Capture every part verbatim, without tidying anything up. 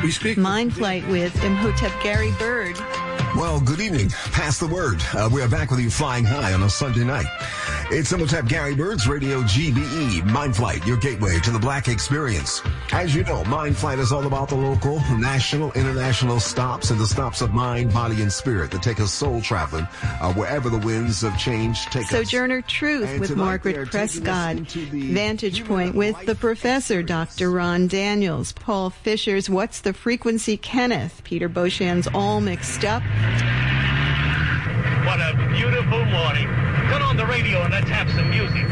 We speak Mind Flight with Imhotep Gary Bird. Well, good evening. Pass the word. Uh, we are back with you flying high on a Sunday night. It's Imhotep Gary Bird's Radio G B E, Mind Flight, your gateway to the Black experience. As you know, Mind Flight is all about the local, national, international stops and the stops of mind, body, and spirit that take us soul traveling uh, wherever the winds of change take Sojourner us. Sojourner Truth And with Margaret Prescott. the Vantage Point with the professor, Doctor Ron Daniels. Paul Fisher's What's the Frequency, Kenneth. Peter Beaucham's All Mixed Up. What a beautiful morning. Turn on the radio and let's have some music.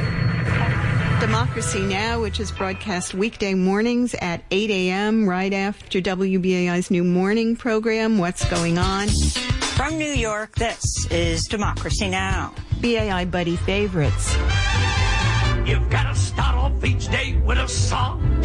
Democracy Now!, which is broadcast weekday mornings at eight a.m. right after W B A I's new morning program, What's Going On? From New York, this is Democracy Now! B A I Buddy Favorites. You've got to start off each day with a song.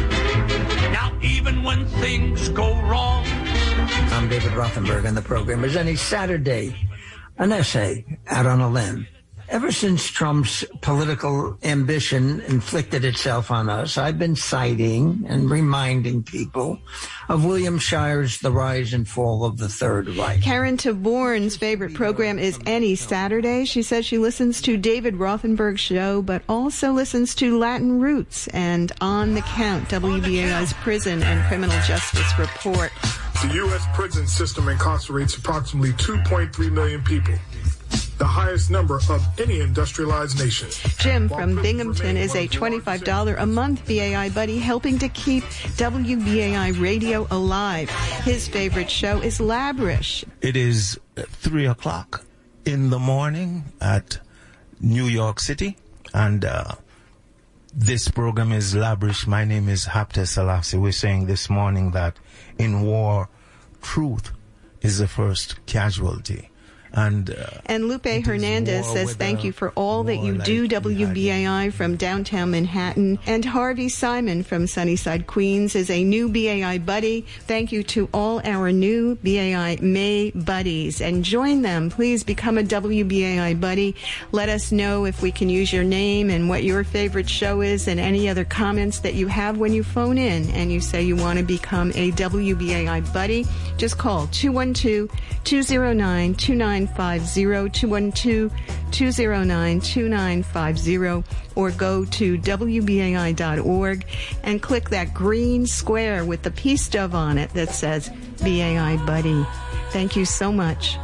Now, even when things go wrong. I'm David Rothenberg, and the program is any Saturday. An essay out on a limb. Ever since Trump's political ambition inflicted itself on us, I've been citing and reminding people of William Shire's The Rise and Fall of the Third Reich. Karen Taborn's favorite program is Any Saturday. She says she listens to David Rothenberg's show, but also listens to Latin Roots and On the Count, W B A I's Prison and Criminal Justice Report. The U S prison system incarcerates approximately two point three million people, the highest number of any industrialized nation. Jim from Binghamton is a twenty-five dollars a month B A I buddy helping to keep W B A I radio alive. His favorite show is Labrish. It is three o'clock in the morning at New York City, and uh, this program is Labrish. My name is Hapte Selassie. We're saying this morning that in war, truth is the first casualty. And, uh, and Lupe Hernandez says thank you for all that you do, W B A I from downtown Manhattan. And Harvey Simon from Sunnyside, Queens is a new B A I buddy. Thank you to all our new B A I May buddies. And join them. Please become a W B A I buddy. Let us know if we can use your name and what your favorite show is and any other comments that you have when you phone in and you say you want to become a W B A I buddy. Just call two one two, two zero nine, two nine five zero, two one two, two zero nine, two nine five zero, or go to W B A I dot org and click that green square with the peace dove on it that says B A I Buddy. Thank you so much.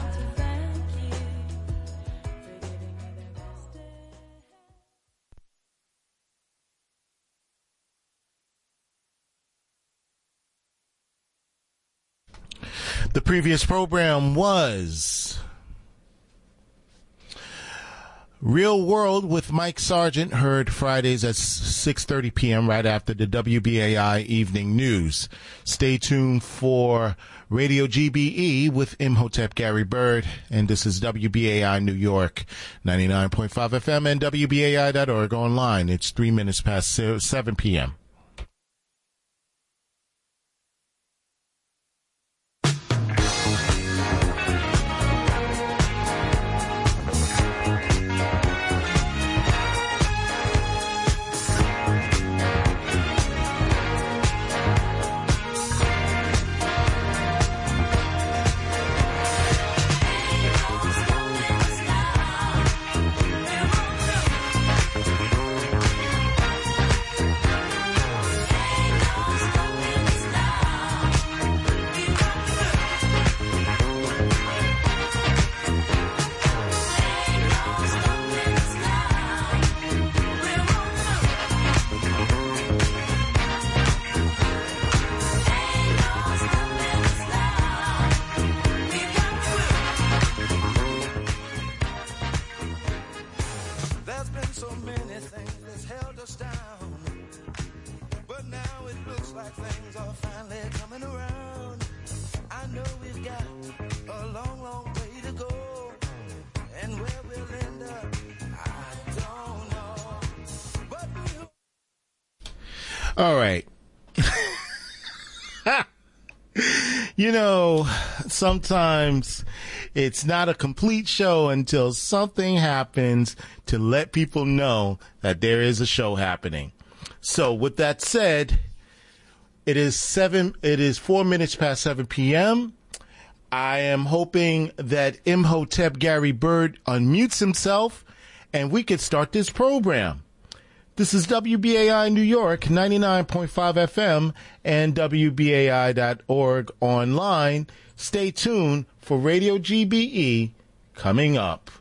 The previous program was Real World with Mike Sargent, heard Fridays at six thirty p.m. right after the W B A I Evening News. Stay tuned for Radio G B E with Imhotep Gary Bird, and this is W B A I New York, ninety-nine point five F M and W B A I dot org online. It's three minutes past seven p.m. All right. You know, sometimes it's not a complete show until something happens to let people know that there is a show happening. So with that said, It is seven. It is four minutes past seven p.m. I am hoping that Imhotep Gary Bird unmutes himself, and we could start this program. This is W B A I New York, ninety-nine point five F M, and W B A I dot org online. Stay tuned for Radio G B E coming up.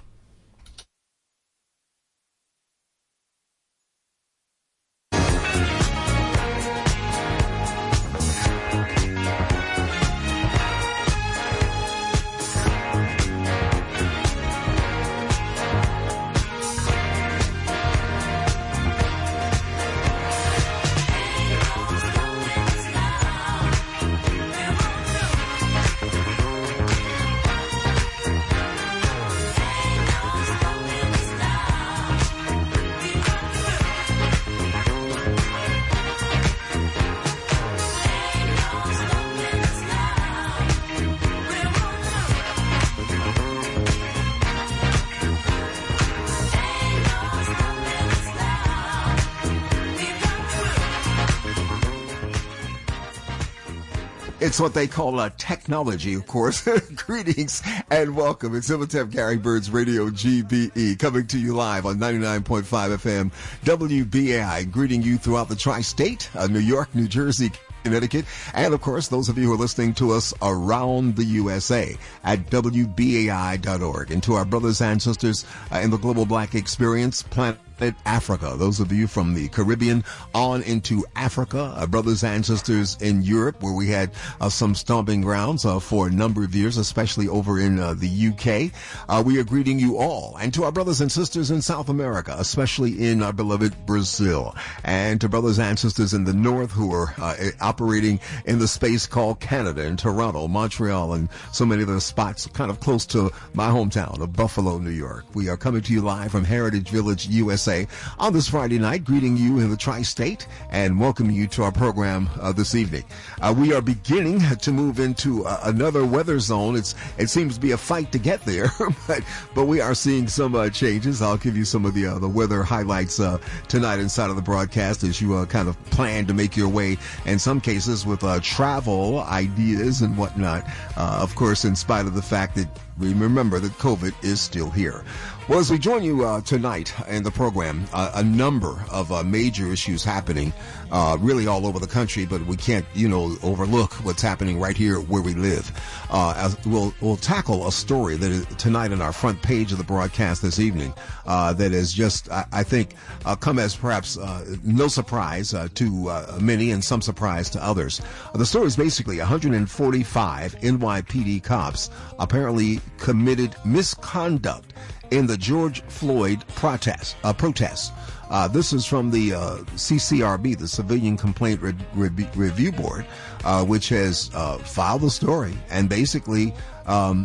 It's what they call uh, technology, of course. Greetings and welcome. It's Imhotep Gary Bird's Radio G B E coming to you live on ninety-nine point five F M W B A I, greeting you throughout the tri-state, uh, New York, New Jersey, Connecticut, and of course those of you who are listening to us around the U S A at W B A I dot org. And to our brothers and sisters uh, in the Global Black Experience, Planet Africa, those of you from the Caribbean on into Africa, uh, brothers and sisters in Europe, where we had uh, some stomping grounds uh, for a number of years, especially over in uh, the U K. Uh, we are greeting you all, and to our brothers and sisters in South America, especially in our beloved Brazil, and to brothers and sisters in the North who are uh, operating in the space called Canada, in Toronto, Montreal, and so many other spots kind of close to my hometown of Buffalo, New York. We are coming to you live from Heritage Village, U S A, on this Friday night, greeting you in the tri-state and welcoming you to our program uh, this evening. Uh, we are beginning to move into uh, another weather zone. It's it seems to be a fight to get there, but but we are seeing some uh, changes. I'll give you some of the uh, the weather highlights uh, tonight inside of the broadcast as you uh, kind of plan to make your way, in some cases with uh, travel ideas and whatnot. Uh, of course, in spite of the fact that we remember that COVID is still here. Well, as we join you uh, tonight in the program, uh, a number of uh, major issues happening uh, really all over the country, but we can't, you know, overlook what's happening right here where we live. Uh, as we'll, we'll tackle a story that is tonight on our front page of the broadcast this evening uh, that is just, I, I think, uh, come as perhaps uh, no surprise uh, to uh, many and some surprise to others. Uh, the story is basically one hundred forty-five N Y P D cops apparently committed misconduct in the George Floyd protest. Uh, protests. Uh, this is from the uh, C C R B, the Civilian Complaint Re- Re- Review Board, uh, which has uh, filed the story and basically um,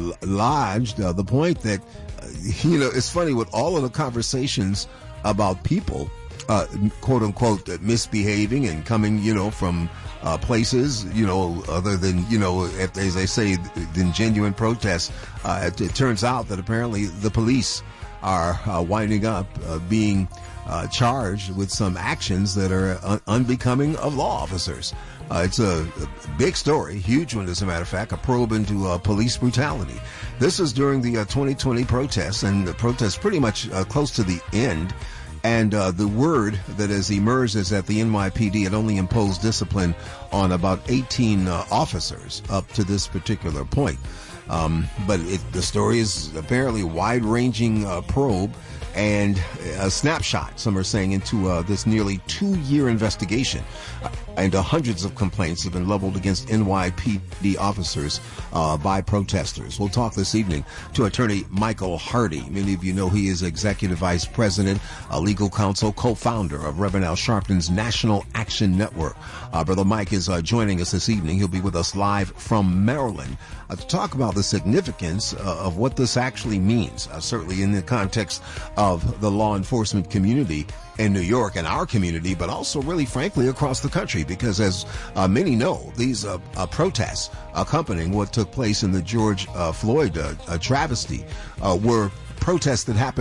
lodged uh, the point that, uh, you know, it's funny with all of the conversations about people, uh, quote unquote, misbehaving and coming, you know, from Uh, places, you know, other than, you know, if, as they say, than genuine protests. Uh, it, it turns out that apparently the police are uh, winding up uh, being uh, charged with some actions that are un- unbecoming of law officers. Uh, it's a, a big story, huge one as a matter of fact, a probe into uh, police brutality. This is during the uh, twenty twenty protests, and the protests pretty much uh, close to the end. And uh, the word that has emerged is that the N Y P D had only imposed discipline on about eighteen uh, officers up to this particular point. Um, but it, the story is apparently a wide-ranging uh, probe and a snapshot, some are saying, into uh, this nearly two-year investigation. Uh, and uh, hundreds of complaints have been leveled against N Y P D officers uh, by protesters. We'll talk this evening to attorney Michael Hardy. Many of you know he is executive vice president, a legal counsel, co-founder of Reverend Al Sharpton's National Action Network. Uh, Brother Mike is uh, joining us this evening. He'll be with us live from Maryland uh, to talk about the significance uh, of what this actually means, uh, certainly in the context of the law enforcement community in New York and our community, but also really frankly across the country, because as uh, many know, these uh, uh, protests accompanying what took place in the George uh, Floyd uh, uh, travesty uh, were protests that happened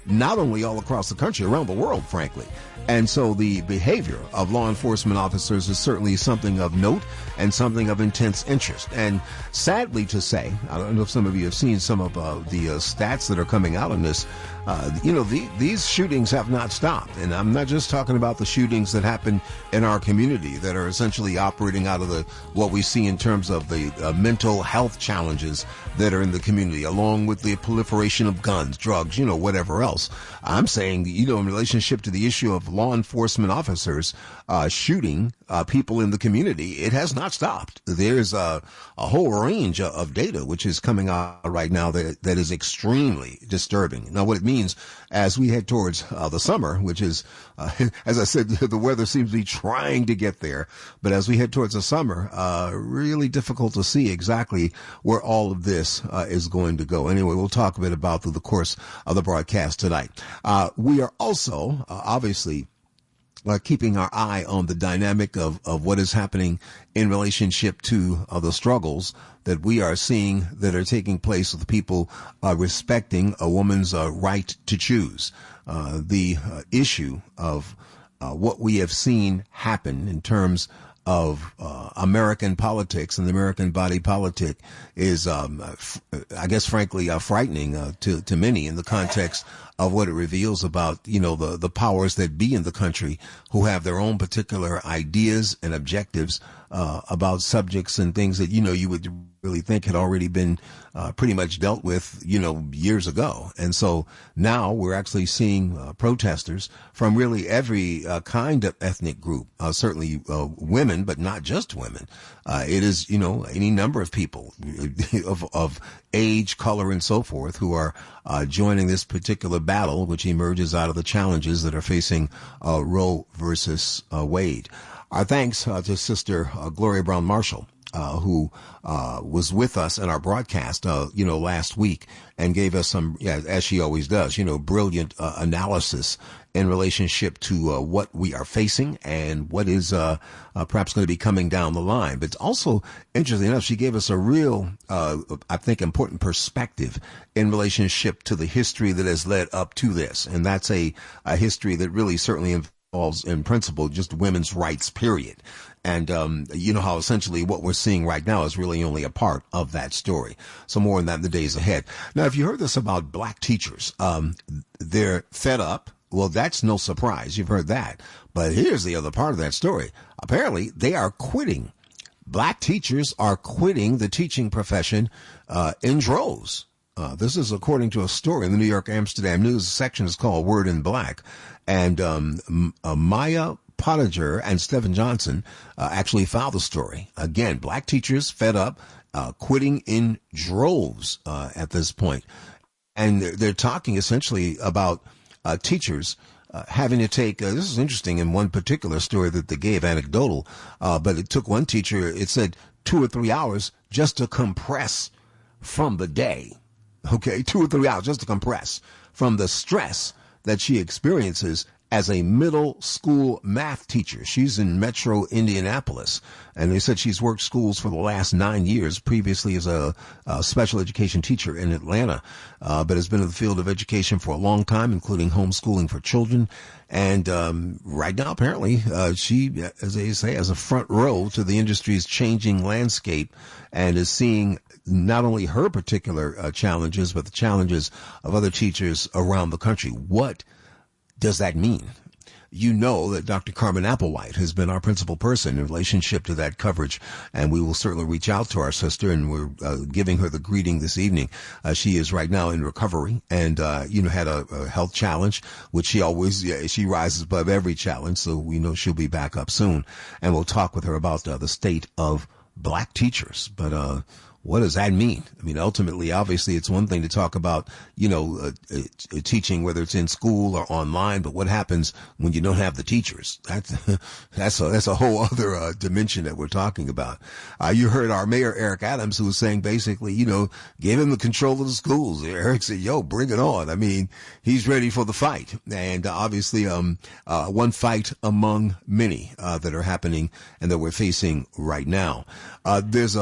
not only all across the country, around the world, frankly. And so the behavior of law enforcement officers is certainly something of note and something of intense interest. And sadly to say, I don't know if some of you have seen some of uh, the uh, stats that are coming out on this. Uh, you know, the, these shootings have not stopped. And I'm not just talking about the shootings that happen in our community that are essentially operating out of the what we see in terms of the uh, mental health challenges that are in the community, along with the proliferation of guns, drugs, you know, whatever else. I'm saying, you know, in relationship to the issue of law enforcement officers uh, shooting uh, people in the community, it has not stopped. There's a, a whole range of data which is coming out right now that that is extremely disturbing. Now, what it means as we head towards uh, the summer, which is, uh, as I said, the weather seems to be trying to get there. But as we head towards the summer, uh, really difficult to see exactly where all of this uh, is going to go. Anyway, we'll talk a bit about through the course of the broadcast tonight. Uh, we are also, uh, obviously, Uh, keeping our eye on the dynamic of, of what is happening in relationship to uh, the struggles that we are seeing that are taking place with people uh, respecting a woman's uh, right to choose. Uh, the uh, issue of uh, what we have seen happen in terms of uh, American politics and the American body politic is, um, f- I guess, frankly, uh, frightening uh, to to many in the context of what it reveals about, you know, the the powers that be in the country who have their own particular ideas and objectives uh, about subjects and things that, you know, you would really think had already been uh, pretty much dealt with, you know, years ago. And so now we're actually seeing uh, protesters from really every uh, kind of ethnic group, uh, certainly uh, women, but not just women. Uh, it is, you know, any number of people of, of age, color, and so forth who are uh, joining this particular battle, which emerges out of the challenges that are facing uh, Roe versus uh, Wade. Our thanks uh, to Sister uh, Gloria Brown Marshall, uh, who uh, was with us in our broadcast, uh, you know, last week and gave us some, yeah, as she always does, you know, brilliant uh, analysis in relationship to uh, what we are facing and what is uh, uh, perhaps going to be coming down the line. But it's also, interesting enough, she gave us a real, uh, I think, important perspective in relationship to the history that has led up to this. And that's a, a history that really certainly involves, in principle, just women's rights, period. And um, you know how essentially what we're seeing right now is really only a part of that story. So more on that in the days ahead. Now, if you heard this about black teachers, um, they're fed up. Well, that's no surprise. You've heard that. But here's the other part of that story. Apparently, they are quitting. Black teachers are quitting the teaching profession uh, in droves. Uh, this is according to a story in the New York Amsterdam News. The section is called Word in Black. And um, uh, Maya Pottinger and Stephen Johnson uh, actually filed the story. Again, black teachers fed up, uh, quitting in droves uh, at this point. And they're, they're talking essentially about uh, teachers uh, having to take, uh, this is interesting in one particular story that they gave, anecdotal, uh, but it took one teacher, it said two or three hours just to compress from the day. Okay, two or three hours just to compress from the stress that she experiences as a middle school math teacher. She's in Metro Indianapolis, and they said she's worked schools for the last nine years, previously as a, a special education teacher in Atlanta, uh, but has been in the field of education for a long time, including homeschooling for children. And um, right now, apparently, uh, she, as they say, has a front row to the industry's changing landscape and is seeing not only her particular uh, challenges, but the challenges of other teachers around the country. What does that mean? You know that Doctor Carmen Applewhite has been our principal person in relationship to that coverage, and we will certainly reach out to our sister, and we're uh, giving her the greeting this evening. Uh, she is right now in recovery and, uh, you know, had a, a health challenge, which she always, yeah, she rises above every challenge, so we know she'll be back up soon. And we'll talk with her about uh, the state of black teachers. But, uh, what does that mean? I mean, ultimately, obviously, it's one thing to talk about, you know, uh, uh, teaching, whether it's in school or online, but what happens when you don't have the teachers? That's, that's a, that's a whole other uh, dimension that we're talking about. Uh, you heard our mayor, Eric Adams, who was saying basically, you know, give him the control of the schools. Eric said, yo, bring it on. I mean, he's ready for the fight. And uh, obviously, um, uh, one fight among many uh, that are happening and that we're facing right now. Uh, there's a,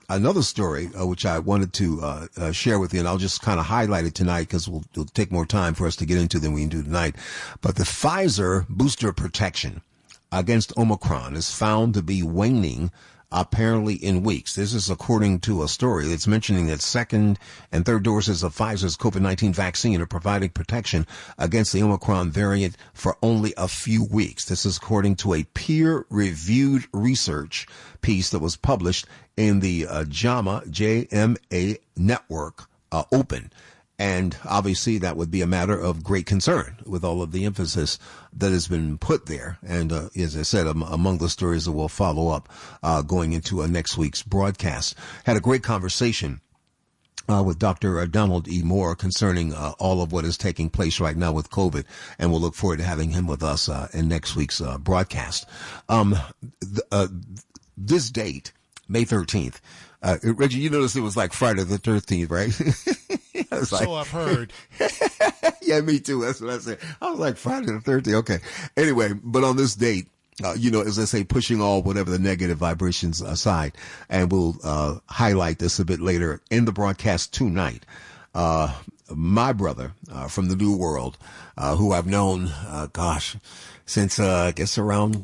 another story uh, which I wanted to uh, uh, share with you, and I'll just kind of highlight it tonight because we'll, it'll take more time for us to get into than we can do tonight. But the Pfizer booster protection against Omicron is found to be waning apparently in weeks. This is according to a story that's mentioning that second and third doses of Pfizer's COVID nineteen vaccine are providing protection against the Omicron variant for only a few weeks. This is according to a peer-reviewed research piece that was published in the uh, JAMA, J M A Network uh, Open. And obviously that would be a matter of great concern with all of the emphasis that has been put there. And uh, as I said, um, among the stories that we'll follow up uh, going into uh, next week's broadcast. Had a great conversation Uh, with Doctor Donald E. Moore concerning uh, all of what is taking place right now with COVID, and we'll look forward to having him with us uh, in next week's uh, broadcast. Um, th- uh, this date, May thirteenth, uh, Reggie, you noticed it was like Friday the thirteenth, right? So like, I've heard. Yeah, me too. That's what I said. I was like, Friday the thirteenth. Okay. Anyway, but on this date, Uh, you know, as I say, pushing all whatever the negative vibrations aside, and we'll uh, highlight this a bit later in the broadcast tonight. Uh, my brother uh, from the New World, uh, who I've known, uh, gosh, since uh, I guess around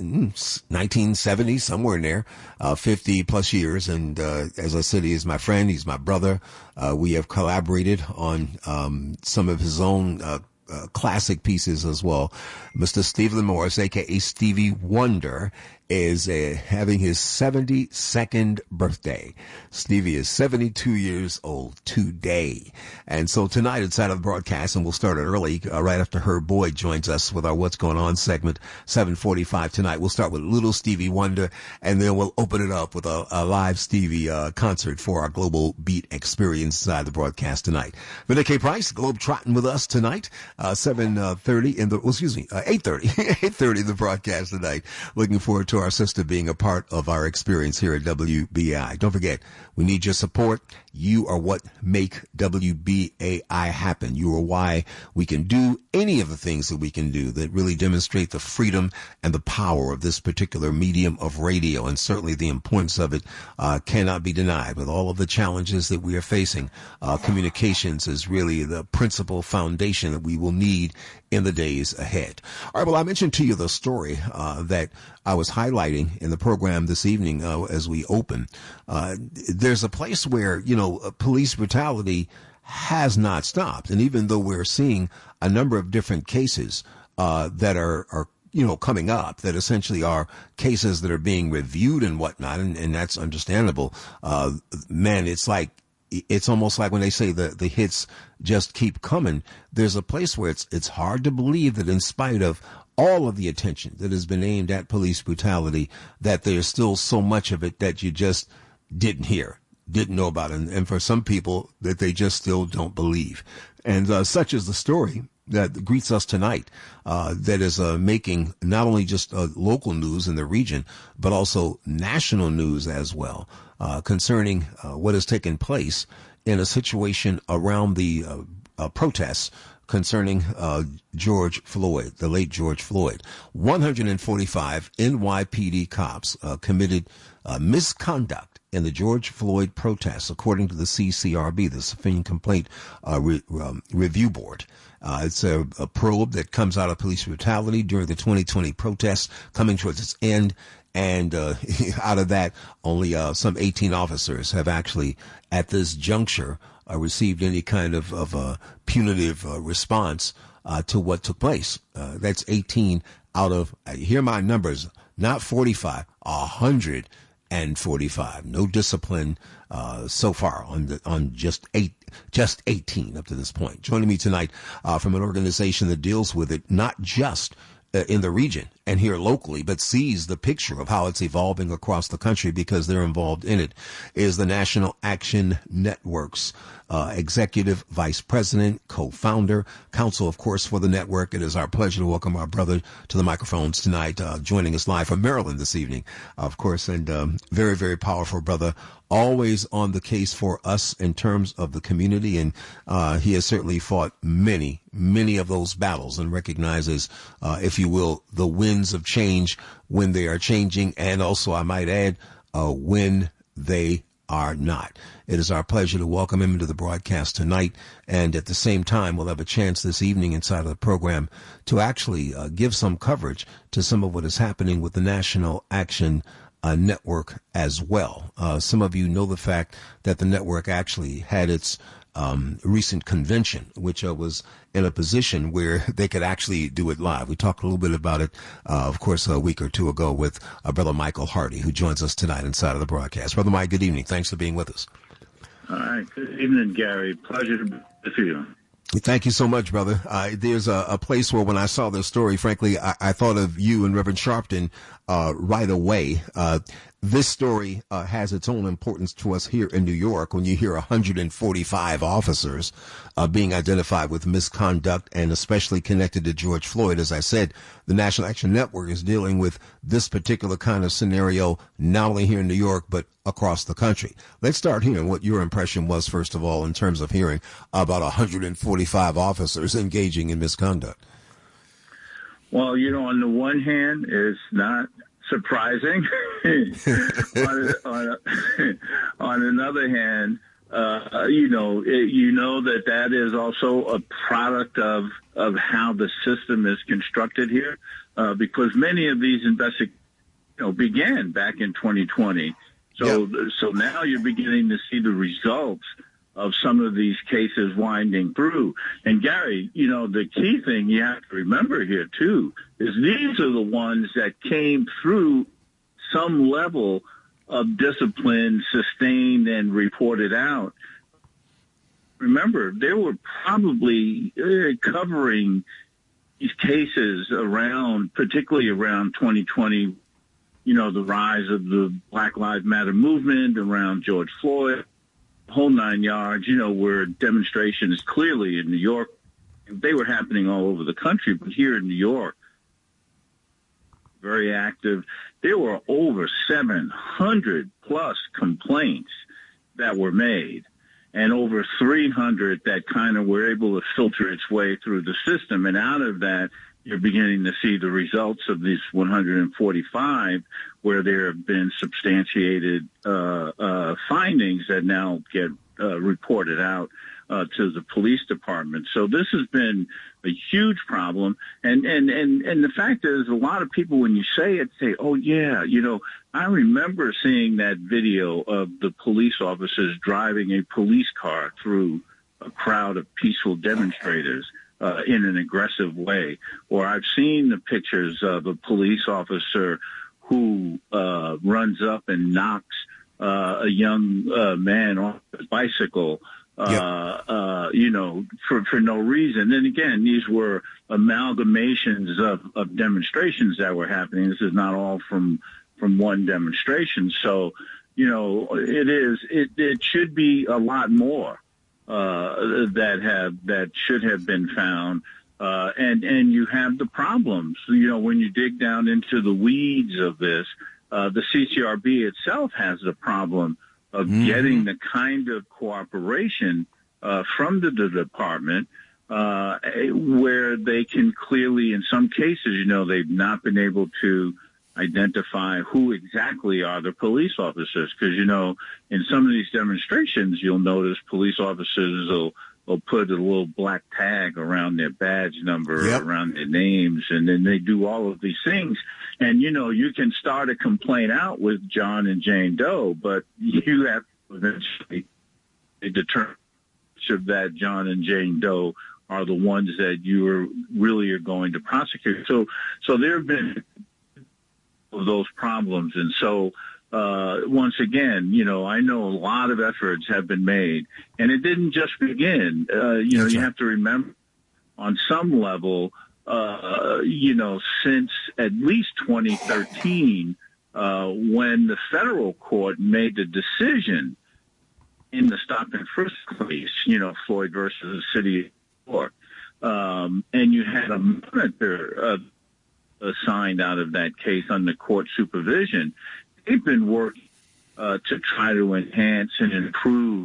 nineteen seventy, somewhere in there, uh, fifty plus years. And uh, as I said, he is my friend. He's my brother. Uh, we have collaborated on um, some of his own uh Uh, classic pieces as well. Mister Stephen Morris, aka Stevie Wonder, is uh, having his seventy-second birthday. Stevie is seventy-two years old today. And so tonight inside of the broadcast, and we'll start it early, uh, right after Herb Boyd joins us with our What's Going On segment, seven forty-five tonight. We'll start with Little Stevie Wonder, and then we'll open it up with a, a live Stevie uh, concert for our Global Beat experience inside the broadcast tonight. Vinny K. Price, Globe Trotting with us tonight, uh, seven thirty in the, well, excuse me, uh, eight thirty, eight thirty in the broadcast tonight. Looking forward to our sister being a part of our experience here at W B A I. Don't forget, we need your support. You are what make W B A I happen. You are why we can do any of the things that we can do that really demonstrate the freedom and the power of this particular medium of radio. And certainly the importance of it uh, cannot be denied. With all of the challenges that we are facing, uh, communications is really the principal foundation that we will need in the days ahead. All right, well, I mentioned to you the story uh, that I was highlighting in the program this evening uh, as we open. Uh, there's a place where, you know, police brutality has not stopped. And even though we're seeing a number of different cases uh, that are, are you know, coming up that essentially are cases that are being reviewed and whatnot, and, and that's understandable, uh, man, it's like, it's almost like when they say the, the hits just keep coming. There's a place where it's it's hard to believe that in spite of all of the attention that has been aimed at police brutality, that there's still so much of it that you just didn't hear, didn't know about. And, and for some people, that they just still don't believe. And uh, such is the story that greets us tonight, uh, that is uh, making not only just uh, local news in the region, but also national news as well, uh, concerning uh, what has taken place in a situation around the uh, uh, protests concerning uh, George Floyd, the late George Floyd. one hundred forty-five N Y P D cops uh, committed uh, misconduct in the George Floyd protests, according to the C C R B, the Civilian Complaint uh, Re- um, Review Board. Uh, it's a, a probe that comes out of police brutality during the twenty twenty protests coming towards its end. And uh, out of that, only uh, some eighteen officers have actually, at this juncture, uh, received any kind of, of uh, punitive uh, response uh, to what took place. Uh, that's eighteen out of, uh, hear my numbers, not forty-five, one hundred forty-five. No discipline uh, so far on the, on just eight, just eighteen up to this point. Joining me tonight uh, from an organization that deals with it, not just uh, in the region and here locally, but sees the picture of how it's evolving across the country because they're involved in it, is the National Action Network's uh, Executive Vice President, co-founder, counsel, of course, for the network. It is our pleasure to welcome our brother to the microphones tonight, uh, joining us live from Maryland this evening, of course, and um, very, very powerful brother, always on the case for us in terms of the community, and uh, he has certainly fought many, many of those battles and recognizes, uh, if you will, the winds of change when they are changing, and also, I might add, uh, when they are not. It is our pleasure to welcome him into the broadcast tonight, and at the same time, we'll have a chance this evening inside of the program to actually uh, give some coverage to some of what is happening with the National Action uh, Network as well. Uh, some of you know the fact that the network actually had its Um, recent convention, which uh, was in a position where they could actually do it live. We talked a little bit about it, uh, of course, a week or two ago with uh, Brother Michael Hardy, who joins us tonight inside of the broadcast. Brother Mike, good evening. Thanks for being with us. All right. Good evening, Gary. Pleasure to be with you. Thank you so much, brother. Uh, there's a, a place where when I saw this story, frankly, I, I thought of you and Reverend Sharpton uh, right away. Uh, this story uh, has its own importance to us here in New York when you hear one hundred forty-five officers uh, being identified with misconduct, and especially connected to George Floyd. As I said, the National Action Network is dealing with this particular kind of scenario not only here in New York, but across the country. Let's start hearing what your impression was, first of all, in terms of hearing about one hundred forty-five officers engaging in misconduct. Well, you know, on the one hand, it's not surprising. on, on, on another hand, uh, you know, it, you know that that is also a product of of how the system is constructed here, uh, because many of these investigations, you know, began back in twenty twenty. So, yeah. so now you're beginning to see the results of some of these cases winding through. And Gary, you know, the key thing you have to remember here too is these are the ones that came through some level of discipline, sustained and reported out. Remember, they were probably uh, covering these cases around, particularly around twenty twenty, you know, the rise of the Black Lives Matter movement, around George Floyd, whole nine yards, you know, where demonstrations clearly in New York, they were happening all over the country, but here in New York, very active. There were over seven hundred plus complaints that were made, and over three hundred that kind of were able to filter its way through the system. And out of that, you're beginning to see the results of these one hundred forty-five, where there have been substantiated uh, uh, findings that now get uh, reported out uh, to the police department. So this has been a huge problem. And, and, and, and the fact is, a lot of people, when you say it, say, oh, yeah, you know, I remember seeing that video of the police officers driving a police car through a crowd of peaceful demonstrators Uh, in an aggressive way. Or I've seen the pictures of a police officer who uh, runs up and knocks uh, a young uh, man off his bicycle, uh, yep. uh, you know, for, for no reason. And again, these were amalgamations of, of demonstrations that were happening. This is not all from from one demonstration. So, you know, it is, it, it should be a lot more. Uh, that have that should have been found, uh, and and you have the problems. You know, when you dig down into the weeds of this, uh, the C C R B itself has the problem of mm-hmm. getting the kind of cooperation uh, from the, the department uh, where they can clearly, in some cases, you know, they've not been able to identify who exactly are the police officers. Because, you know, in some of these demonstrations, you'll notice police officers will, will put a little black tag around their badge number, yep. around their names, and then they do all of these things. And, you know, you can start a complaint out with John and Jane Doe, but you have to eventually determine which of that John and Jane Doe are the ones that you are really are going to prosecute. So, so there have been of those problems. And so, uh, once again, you know, I know a lot of efforts have been made, and it didn't just begin. Uh, you know, you have to remember on some level, uh, you know, since at least twenty thirteen, uh, when the federal court made the decision in the stop and frisk case, you know, Floyd versus the city of New York, um, and you had a monitor, uh, assigned out of that case under court supervision. They've been working uh, to try to enhance and improve,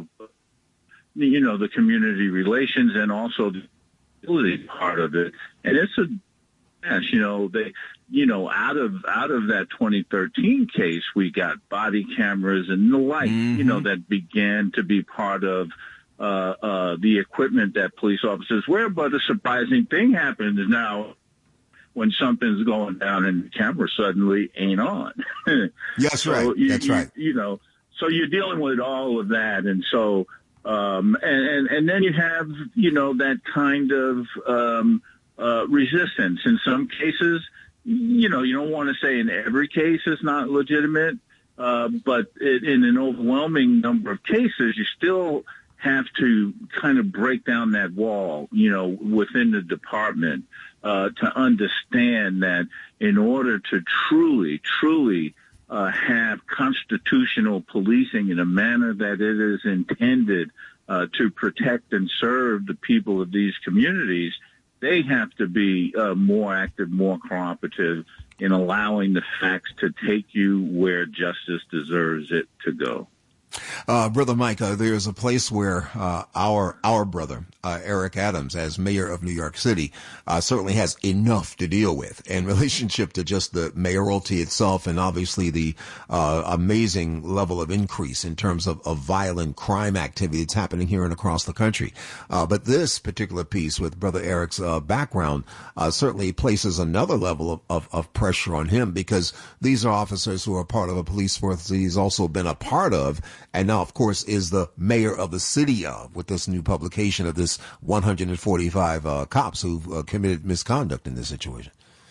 you know, the community relations and also the ability part of it. And it's a you know, they, you know, out of out of that twenty thirteen case, we got body cameras and the like, mm-hmm. you know, that began to be part of uh, uh, the equipment that police officers wear. But a surprising thing happens now when something's going down and the camera suddenly ain't on. That's so right. You, That's right. You, you know, so you're dealing with all of that, and so um, and, and and then you have, you know, that kind of um, uh, resistance in some cases. You know, you don't want to say in every case it's not legitimate, uh, but it, in an overwhelming number of cases, you still have to kind of break down that wall, you know, within the department uh, to understand that in order to truly, truly uh, have constitutional policing in a manner that it is intended uh, to protect and serve the people of these communities, they have to be uh, more active, more cooperative in allowing the facts to take you where justice deserves it to go. Uh, Brother Mike, uh, there's a place where uh, our our brother, uh, Eric Adams, as mayor of New York City, uh, certainly has enough to deal with in relationship to just the mayoralty itself and obviously the uh, amazing level of increase in terms of, of violent crime activity that's happening here and across the country. Uh, but this particular piece with Brother Eric's uh, background uh, certainly places another level of, of, of pressure on him, because these are officers who are part of a police force that he's also been a part of, and now, of course, is the mayor of the city of, with this new publication of this one hundred forty-five uh, cops who've uh, committed misconduct in this situation.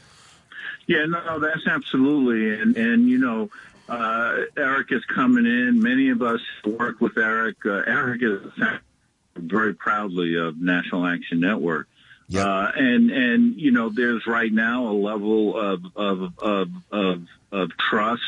Yeah, no, that's absolutely. And, and you know, uh, Eric is coming in. Many of us work with Eric. Uh, Eric is very proudly of National Action Network. Yep. Uh, and, and, you know, there's right now a level of, of, of, of, of trust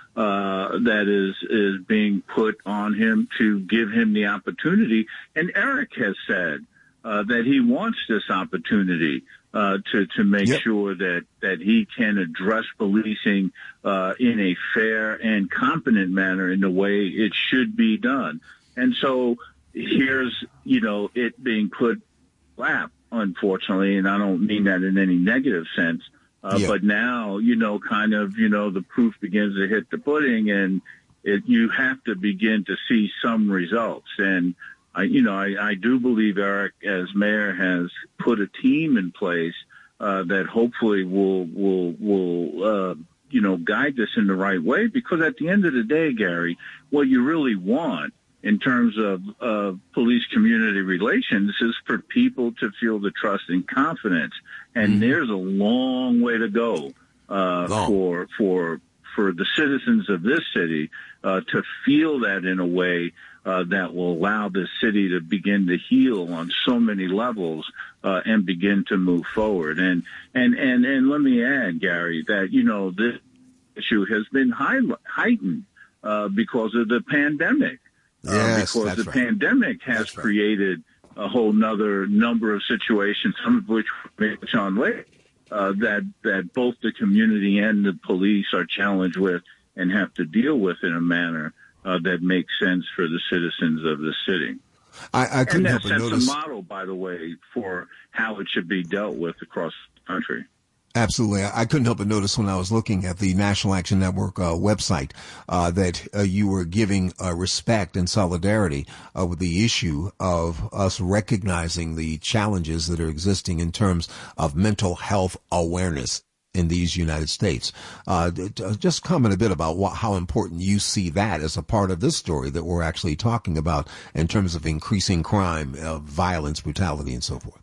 Uh, that is is being put on him to give him the opportunity. And Eric has said uh, that he wants this opportunity uh, to to make yep. sure that that he can address policing uh, in a fair and competent manner in the way it should be done. And so here's, you know, it being put lap, unfortunately, and I don't mean that in any negative sense. Uh, yeah. But now, you know, kind of, you know, the proof begins to hit the pudding, and it, you have to begin to see some results. And, I, you know, I, I do believe Eric, as mayor, has put a team in place uh, that hopefully will, will, will, uh, you know, guide this in the right way. Because at the end of the day, Gary, what you really want in terms of uh, police-community relations is for people to feel the trust and confidence. And mm-hmm. there's a long way to go uh, for for for the citizens of this city uh, to feel that in a way uh, that will allow the city to begin to heal on so many levels uh, and begin to move forward. And and and and let me add, Gary, that you know this issue has been high, heightened uh, because of the pandemic. Yes, uh, because the right. pandemic has that's created right. a whole nother number of situations, some of which we'll touch on later, uh, that, that both the community and the police are challenged with and have to deal with in a manner uh, that makes sense for the citizens of the city. I, I couldn't and that help but sets notice. a model, by the way, for how it should be dealt with across the country. Absolutely. I couldn't help but notice when I was looking at the National Action Network uh, website uh, that uh, you were giving uh, respect and solidarity uh, with the issue of us recognizing the challenges that are existing in terms of mental health awareness in these United States. Uh, just comment a bit about what, how important you see that as a part of this story that we're actually talking about in terms of increasing crime, uh, violence, brutality, and so forth.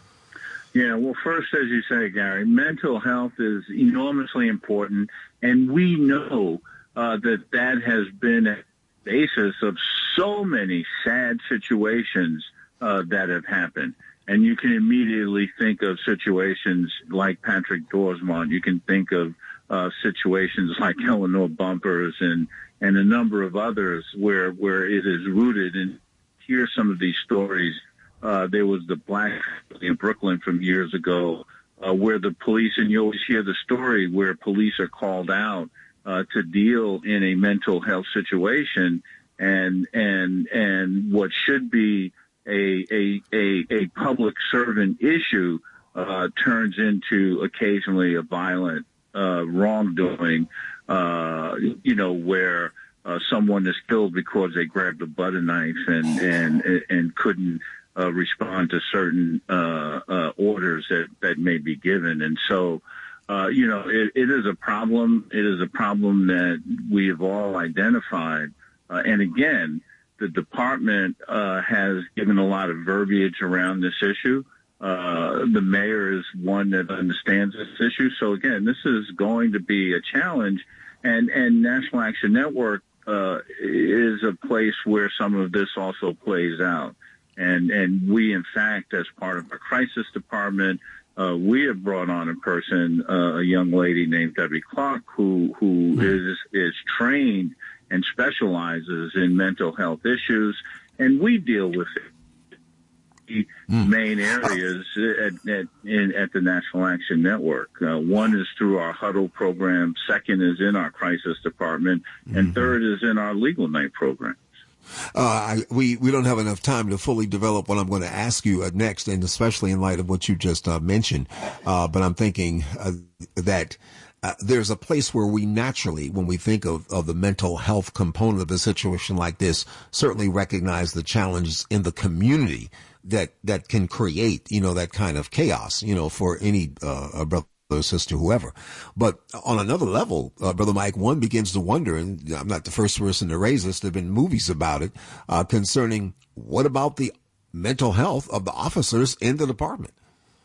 Yeah, well, first, as you say, Gary, mental health is enormously important, and we know uh, that that has been a basis of so many sad situations uh, that have happened. And you can immediately think of situations like Patrick Dorsmont. You can think of uh, situations like Eleanor Bumpers and, and a number of others where, where it is rooted. And hear some of these stories. Uh, there was the black in Brooklyn from years ago, uh, where the police, and you always hear the story where police are called out uh, to deal in a mental health situation, and and and what should be a a a, a public servant issue uh, turns into occasionally a violent uh, wrongdoing, uh, you know, where uh, someone is killed because they grabbed a butter knife and and and couldn't uh, respond to certain uh, uh, orders that, that may be given. And so, uh, you know, it, it is a problem. It is a problem that we have all identified. Uh, and again, the department uh, has given a lot of verbiage around this issue. Uh, the mayor is one that understands this issue. So again, this is going to be a challenge, and, and National Action Network uh, is a place where some of this also plays out. And, and we, in fact, as part of our crisis department, uh, we have brought on a person, uh, a young lady named Debbie Clark, who, who mm-hmm. is, is trained and specializes in mental health issues, and we deal with it. Mm. Main areas at, at, in, at the National Action Network. Uh, one is through our Huddle program. Second is in our crisis department. And mm-hmm. third is in our legal night program. Uh, I, we, we don't have enough time to fully develop what I'm going to ask you uh, next, and especially in light of what you just uh, mentioned. Uh, but I'm thinking uh, that Uh, there's a place where we naturally, when we think of, of the mental health component of a situation like this, certainly recognize the challenges in the community that, that can create, you know, that kind of chaos, you know, for any, uh, brother or sister, whoever. But on another level, uh, Brother Mike, one begins to wonder, and I'm not the first person to raise this, there have been movies about it, uh, concerning what about the mental health of the officers in the department?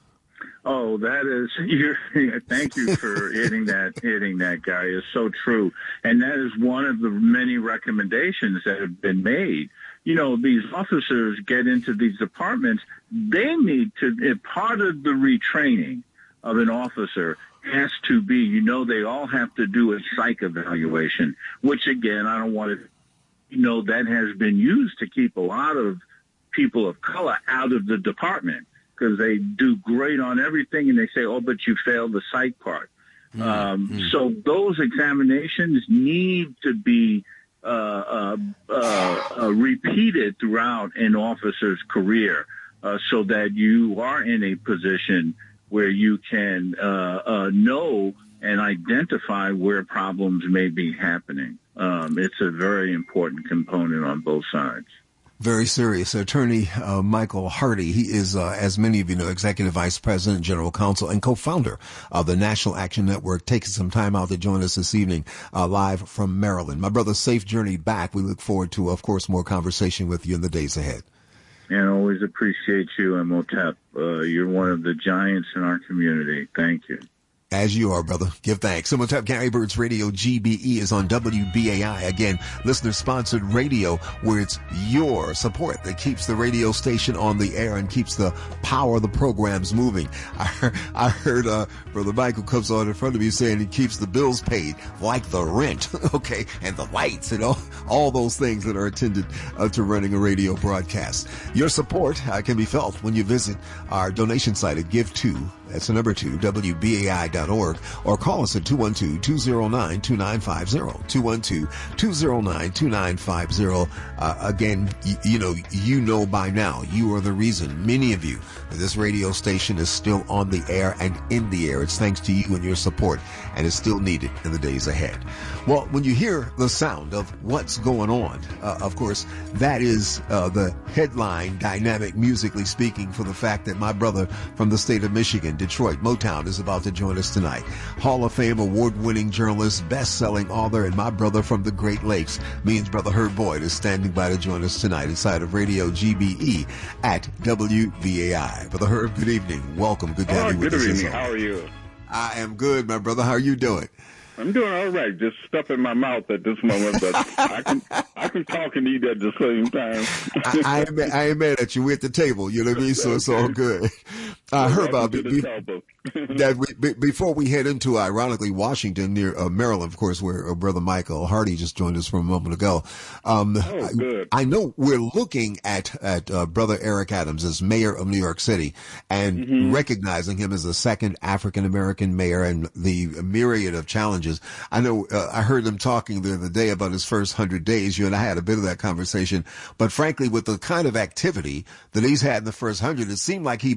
Oh, that is, you're, thank you for hitting that, hitting that, Gary. It's so true. And that is one of the many recommendations that have been made. You know, these officers get into these departments, they need to, if part of the retraining of an officer has to be, you know, they all have to do a psych evaluation, which again, I don't want to, you know, that has been used to keep a lot of people of color out of the department, because they do great on everything, and they say, oh, but you failed the psych part. Mm-hmm. Um, so those examinations need to be uh, uh, uh, uh, repeated throughout an officer's career uh, so that you are in a position where you can uh, uh, know and identify where problems may be happening. Um, it's a very important component on both sides. Very serious. Attorney uh, Michael Hardy, he is, uh, as many of you know, Executive Vice President, General Counsel, and co-founder of the National Action Network, taking some time out to join us this evening uh, live from Maryland. My brother, safe journey back. We look forward to, of course, more conversation with you in the days ahead. And always appreciate you, Imhotep. Uh, you're one of the giants in our community. Thank you. As you are, brother. Give thanks. Imhotep, Gary Birds Radio G B E is on W B A I. Again, listener-sponsored radio, where it's your support that keeps the radio station on the air and keeps the power of the programs moving. I heard, I heard uh, Brother Michael comes on in front of me saying he keeps the bills paid, like the rent, okay, and the lights and all, all those things that are attended uh, to running a radio broadcast. Your support uh, can be felt when you visit our donation site at Give To. That's the number two, W B A I dot org, or call us at two one two, two zero nine, two nine five zero, two one two, two zero nine, two nine five zero. Uh, again, y- you know, you know by now, you are the reason, many of you, that this radio station is still on the air and in the air. It's thanks to you and your support, and it's still needed in the days ahead. Well, when you hear the sound of what's going on, uh, of course, that is uh, the headline, dynamic, musically speaking, for the fact that my brother from the state of Michigan, Detroit, Motown, is about to join us tonight. Hall of Fame award-winning journalist, best-selling author, and my brother from the Great Lakes, means Brother Herb Boyd, is standing by to join us tonight inside of Radio G B E at W B A I. Brother Herb, good evening. Welcome. Good to have oh, you with us. us. Good evening. How are you? I am good, my brother. How are you doing? I'm doing all right. Just stuff in my mouth at this moment, but I can I can talk and eat at the same time. I, I, ain't mad, I ain't mad at you. We're at the table. You know what I mean? So it's all good. Uh, Herb, uh, be, be, that we, be, before we head into, ironically, Washington, near uh, Maryland, of course, where uh, Brother Michael Hardy just joined us from a moment ago. Um, oh, good. I, I know we're looking at at uh, Brother Eric Adams as mayor of New York City and mm-hmm. recognizing him as the second African American mayor and the myriad of challenges. I know uh, I heard him talking the other day about his first hundred days. You and I had a bit of that conversation. But frankly, with the kind of activity that he's had in the first hundred, it seemed like he'd been in there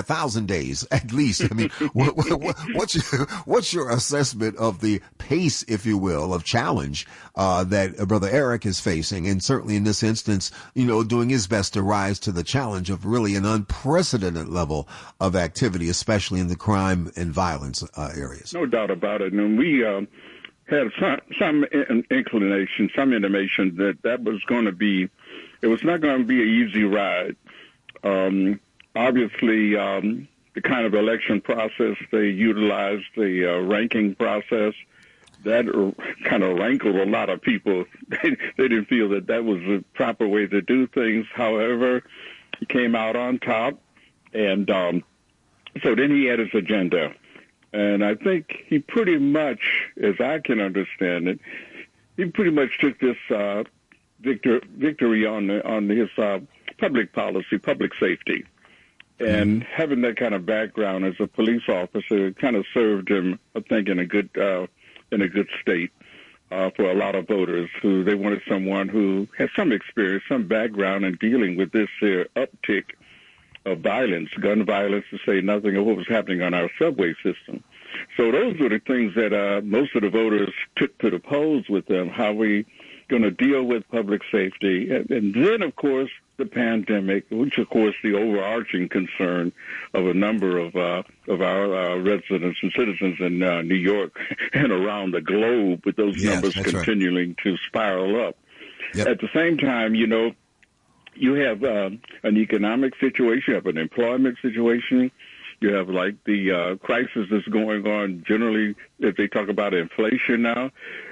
thousand days at least. I mean, what, what, what's your, what's your assessment of the pace, if you will, of challenge uh, that uh, Brother Eric is facing, and certainly in this instance, you know, doing his best to rise to the challenge of really an unprecedented level of activity, especially in the crime and violence uh, areas? No doubt about it. And we um, had some, some inclination, some intimation that that was going to be, it was not going to be an easy ride. Um, obviously, um, the kind of election process they utilized, the uh, ranking process, that kind of rankled a lot of people. They, they didn't feel that that was the proper way to do things. However, he came out on top, and um, so then he had his agenda. And I think he pretty much, as I can understand it, he pretty much took this uh, victor, victory on the, on his uh, public policy, public safety. And mm-hmm. having that kind of background as a police officer kind of served him, I think, in a good uh, in a good state uh, for a lot of voters who they wanted someone who had some experience, some background in dealing with this uh, uptick of violence, gun violence, to say nothing of what was happening on our subway system. So those were the things that uh, most of the voters took to the polls with them, how we going to deal with public safety. And, and then, of course, the pandemic, which, of course, the overarching concern of a number of uh, of our uh, residents and citizens in uh, New York and around the globe, with those yes, numbers continuing right. to spiral up. Yep. At the same time, you know, you have uh, an economic situation, you have an employment situation, you have like the uh, crisis that's going on generally, if they talk about inflation now.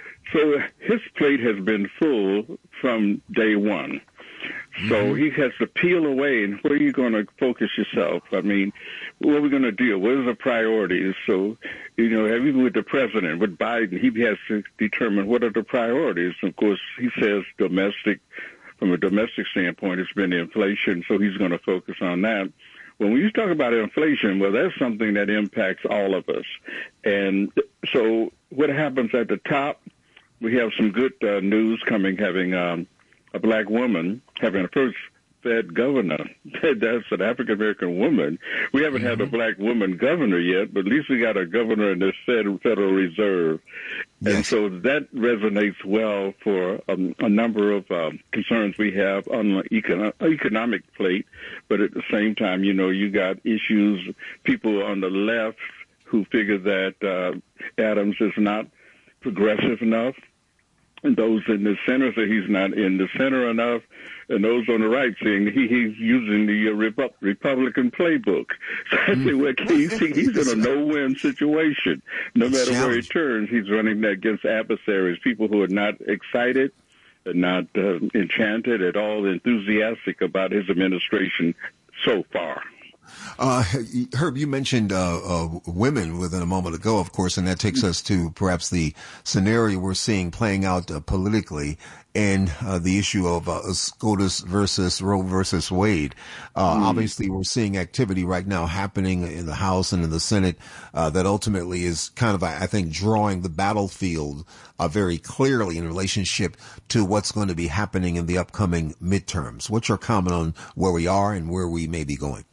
So his plate has been full from day one. So mm-hmm. he has to peel away, and where are you going to focus yourself? I mean, what are we going to deal? What are the priorities? So, you know, even with the president, with Biden, he has to determine what are the priorities. Of course, he says domestic, from a domestic standpoint, it's been inflation, so he's going to focus on that. When we talk about inflation, well, that's something that impacts all of us. And so what happens at the top, we have some good uh, news coming, having um, a black woman having a first Fed governor. That's an African-American woman. We haven't mm-hmm. had a black woman governor yet, but at least we got a governor in the Federal Reserve. Yes. And so that resonates well for um, a number of um, concerns we have on the econ- economic plate. But at the same time, you know, you got issues, people on the left who figure that uh, Adams is not progressive enough, and those in the center say he's not in the center enough, and those on the right saying he, he's using the uh, Repu- Republican playbook. So I say, well, he's, he's in a no-win situation. No matter where he turns, he's running against adversaries, people who are not excited, and not uh, enchanted at all, enthusiastic about his administration so far. Uh, Herb, you mentioned uh, uh, women within a moment ago, of course, and that takes us to perhaps the scenario we're seeing playing out uh, politically, and uh, the issue of uh, SCOTUS versus Roe versus Wade. Uh, mm. Obviously, we're seeing activity right now happening in the House and in the Senate uh, that ultimately is kind of, I think, drawing the battlefield uh, very clearly in relationship to what's going to be happening in the upcoming midterms. What's your comment on where we are and where we may be going?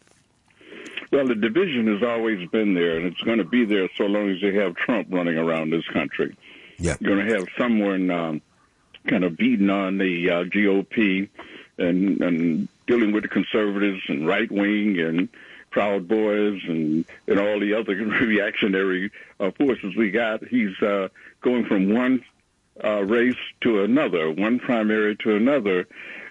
Well, the division has always been there, and it's going to be there so long as you have Trump running around this country. Yeah. You're going to have someone um, kind of beating on the uh, G O P and, and dealing with the conservatives and right-wing and Proud Boys and, and all the other reactionary uh, forces we got. He's uh, going from one uh, race to another, one primary to another,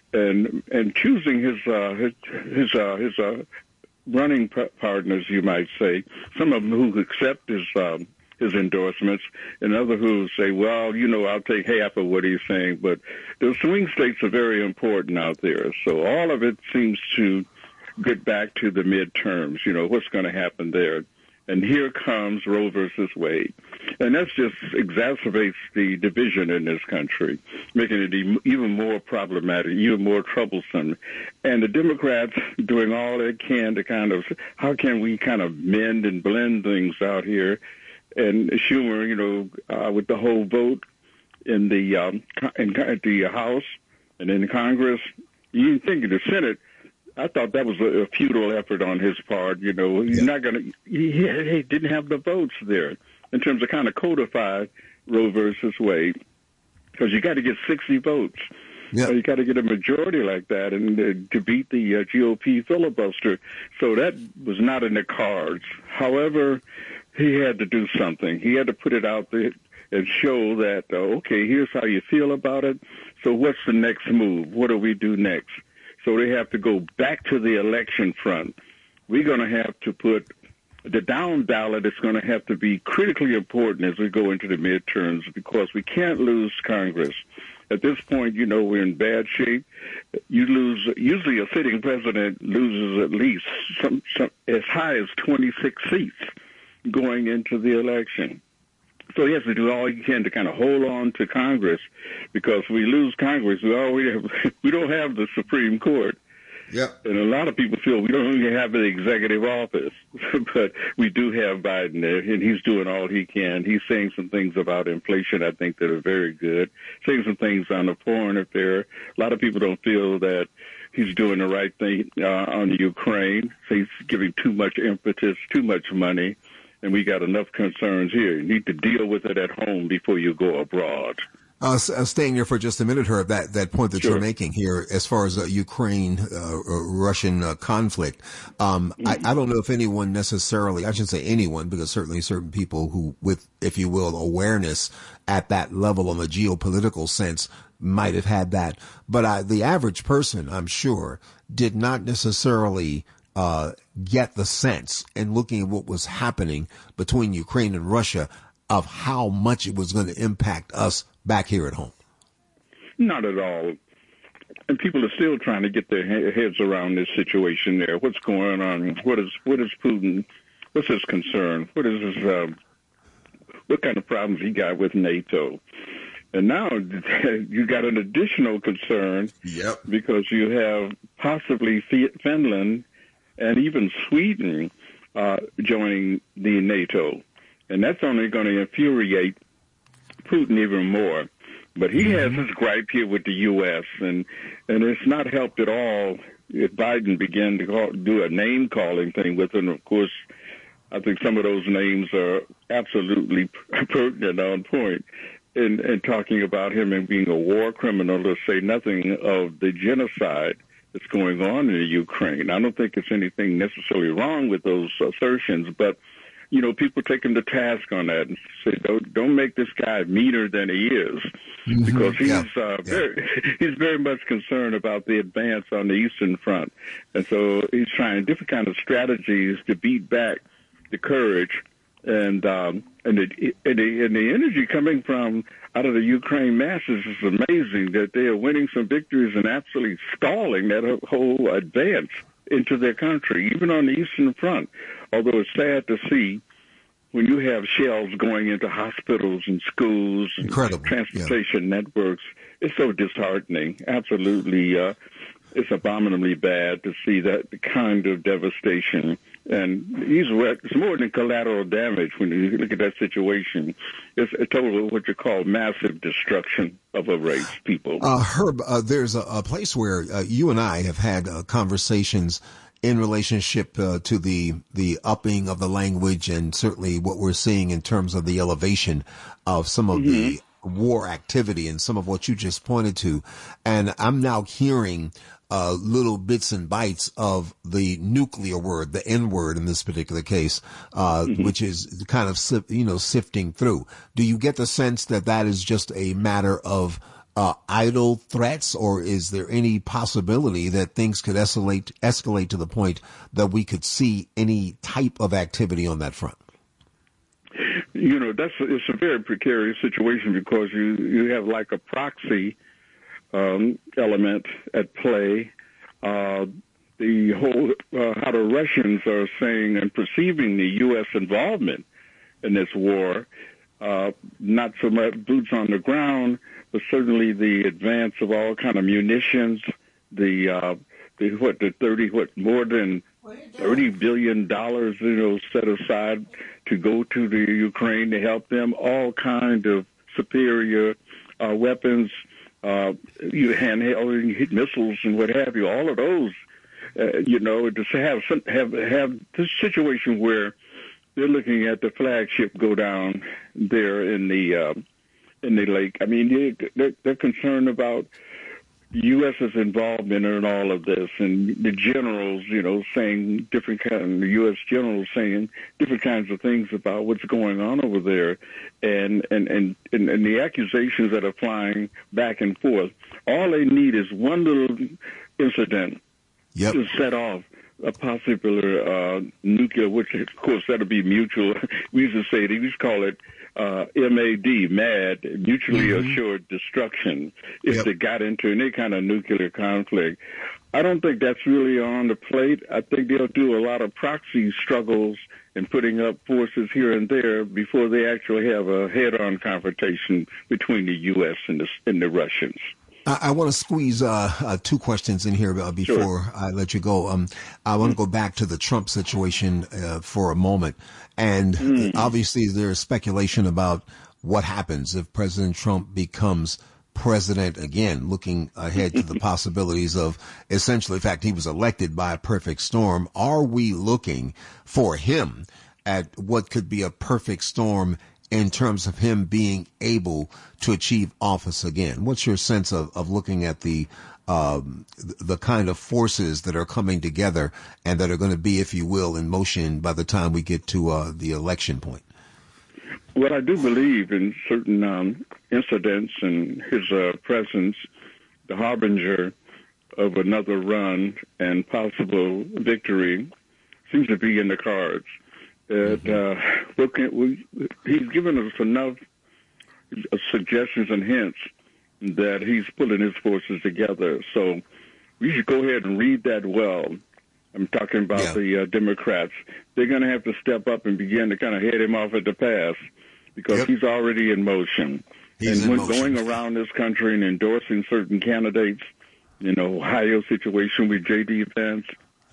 and and choosing his uh, his his, uh, his uh, running p- partners, you might say, some of them who accept his um, his endorsements, and others who say, well, you know, I'll take half of what he's saying. But the swing states are very important out there. So all of it seems to get back to the midterms, you know, what's going to happen there. And here comes Roe versus Wade. And that just exacerbates the division in this country, making it even more problematic, even more troublesome. And the Democrats doing all they can to kind of, how can we kind of mend and blend things out here? And Schumer, you know, uh, with the whole vote in the um, in the House and in Congress, you think in the Senate, I thought that was a, a futile effort on his part. You know, he's yeah. not going to. He, he didn't have the votes there in terms of kind of codify Roe versus Wade, because you got to get sixty votes. Yeah. You got to get a majority like that and uh, to beat the uh, G O P filibuster. So that was not in the cards. However, he had to do something. He had to put it out there and show that, uh, okay, here's how you feel about it. So what's the next move? What do we do next? So they have to go back to the election front. We're going to have to put the down ballot is going to have to be critically important as we go into the midterms, because we can't lose Congress. At this point, you know, we're in bad shape. You lose, usually a sitting president loses at least some, some, as high as twenty-six seats going into the election. So he has to do all he can to kind of hold on to Congress, because if we lose Congress, we already have, we don't have the Supreme Court. Yeah. And a lot of people feel we don't even have the executive office, but we do have Biden there, and he's doing all he can. He's saying some things about inflation, I think, that are very good, saying some things on the foreign affair. A lot of people don't feel that he's doing the right thing uh, on Ukraine. So he's giving too much impetus, too much money, and we got enough concerns here. You need to deal with it at home before you go abroad. Uh, staying there for just a minute, Herb, that, that point that sure. you're making here as far as uh, Ukraine-Russian uh, uh, conflict, um, mm-hmm. I, I don't know if anyone necessarily, I shouldn't say anyone, because certainly certain people who, with, if you will, awareness at that level in the geopolitical sense might have had that. But uh, the average person, I'm sure, did not necessarily uh, get the sense in looking at what was happening between Ukraine and Russia of how much it was going to impact us back here at home. Not at all. And people are still trying to get their heads around this situation there. What's going on? What is what is Putin? What's his concern? What is his, uh, what kind of problems he got with NATO? And now you got an additional concern. Yep. Because you have possibly Finland and even Sweden uh, joining the NATO. And that's only going to infuriate Putin even more. But he mm-hmm. has his gripe here with the U S, and, and it's not helped at all if Biden began to call, do a name-calling thing with him. Of course, I think some of those names are absolutely pertinent, on point, in, in talking about him and being a war criminal, to say nothing of the genocide that's going on in the Ukraine. I don't think it's anything necessarily wrong with those assertions, but you know, people take him to task on that and say, don't, don't make this guy meaner than he is, mm-hmm. because he's yeah. uh, very yeah. he's very much concerned about the advance on the Eastern Front. And so he's trying different kind of strategies to beat back the courage and um, and, the, and, the, and the energy coming from out of the Ukraine masses is amazing, that they are winning some victories and absolutely stalling that whole advance into their country, even on the Eastern Front. Although it's sad to see when you have shells going into hospitals and schools and Incredible. transportation yeah. networks, it's so disheartening. Absolutely, uh, it's abominably bad to see that kind of devastation. And these it's more than collateral damage when you look at that situation. It's a total what you call massive destruction of a race, people. Uh, Herb, uh, there's a, a place where uh, you and I have had uh, conversations in relationship uh, to the the upping of the language, and certainly what we're seeing in terms of the elevation of some of mm-hmm. the war activity and some of what you just pointed to. And I'm now hearing uh, little bits and bites of the nuclear word, the N word in this particular case, uh, mm-hmm. which is kind of, you know, sifting through. Do you get the sense that that is just a matter of Uh, idle threats, or is there any possibility that things could escalate escalate to the point that we could see any type of activity on that front? You know, that's it's a very precarious situation, because you, you have like a proxy um, element at play. Uh, the whole uh, how the Russians are saying and perceiving the U S involvement in this war, uh, not so much boots on the ground, but certainly the advance of all kind of munitions, the uh, the what the thirty what more than thirty billion dollars, you know, set aside to go to the Ukraine to help them, all kind of superior uh, weapons, uh, you handheld missiles and what have you. All of those uh, you know, to have some, have have this situation where they're looking at the flagship go down there in the uh, in the lake. I mean, they, they're, they're concerned about the U S's involvement in all of this, and the generals, you know, saying different kind, the U S generals saying different kinds of things about what's going on over there, and and and and, and the accusations that are flying back and forth. All they need is one little incident yep. to set off a possible uh, nuclear, which of course that'll be mutual. We used to say they used to call it uh, M A D, MAD, mutually mm-hmm. assured destruction, if yep. they got into any kind of nuclear conflict. I don't think that's really on the plate. I think they'll do a lot of proxy struggles and putting up forces here and there before they actually have a head-on confrontation between the U S and the, and the Russians. I, I want to squeeze uh, uh, two questions in here uh, before sure. I let you go. Um, I want to go back to the Trump situation uh, for a moment. And mm. obviously there's speculation about what happens if President Trump becomes president again, looking ahead to the possibilities of essentially, in fact, he was elected by a perfect storm. Are we looking for him at what could be a perfect storm in terms of him being able to achieve office again? What's your sense of, of looking at the um, the kind of forces that are coming together and that are going to be, if you will, in motion by the time we get to uh, the election point? Well, I do believe in certain um, incidents and his uh, presence, the harbinger of another run and possible victory seems to be in the cards. That uh, what can, we, he's given us enough suggestions and hints that he's pulling his forces together. So we should go ahead and read that well. I'm talking about yeah. the uh, Democrats. They're going to have to step up and begin to kind of head him off at the pass because yep. he's already in motion. He's and in when motion. going around this country and endorsing certain candidates, you know, Ohio situation with J D. Vance,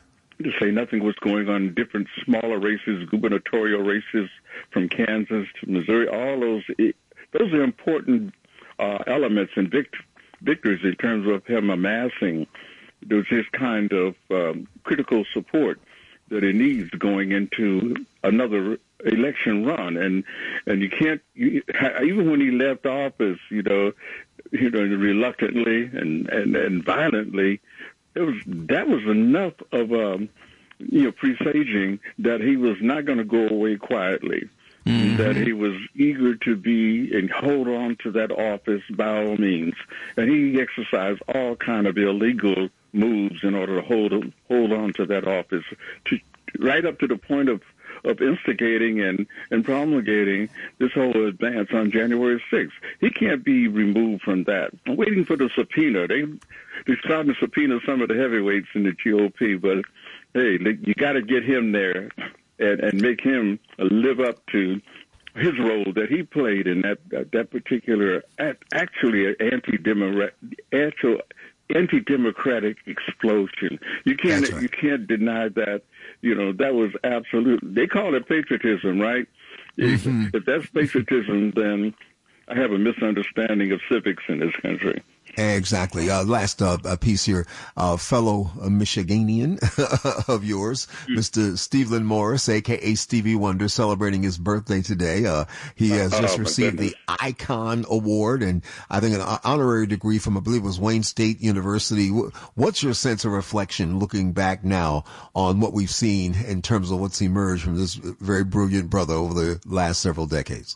to say nothing what's going on in different smaller races, gubernatorial races from Kansas to Missouri, all those, those are important uh, elements and vict- victories in terms of him amassing there's this kind of um, critical support that he needs going into another election run, and and you can't you, even when he left office, you know, you know, reluctantly and and, and violently, it was that was enough of um, you know presaging that he was not going to go away quietly. Mm-hmm. That he was eager to be and hold on to that office by all means, and he exercised all kind of illegal moves in order to hold hold on to that office, to right up to the point of, of instigating and, and promulgating this whole advance on January sixth. He can't be removed from that. I'm waiting for the subpoena. They they're starting to subpoena some of the heavyweights in the G O P, but hey, you got to get him there and, and make him live up to his role that he played in that that, that particular actually anti-democratic actual anti-democratic explosion. You can't right. you can't deny that. You know, that was absolute. They call it patriotism, right? Mm-hmm. If, if that's patriotism, then I have a misunderstanding of civics in this country. Exactly. Uh, last uh, piece here, uh, fellow uh, Michiganian of yours, Mister Stephen Morris, a k a. Stevie Wonder, celebrating his birthday today. Uh, he has just oh, received goodness. the Icon Award and I think an honorary degree from, I believe it was Wayne State University. What's your sense of reflection looking back now on what we've seen in terms of what's emerged from this very brilliant brother over the last several decades?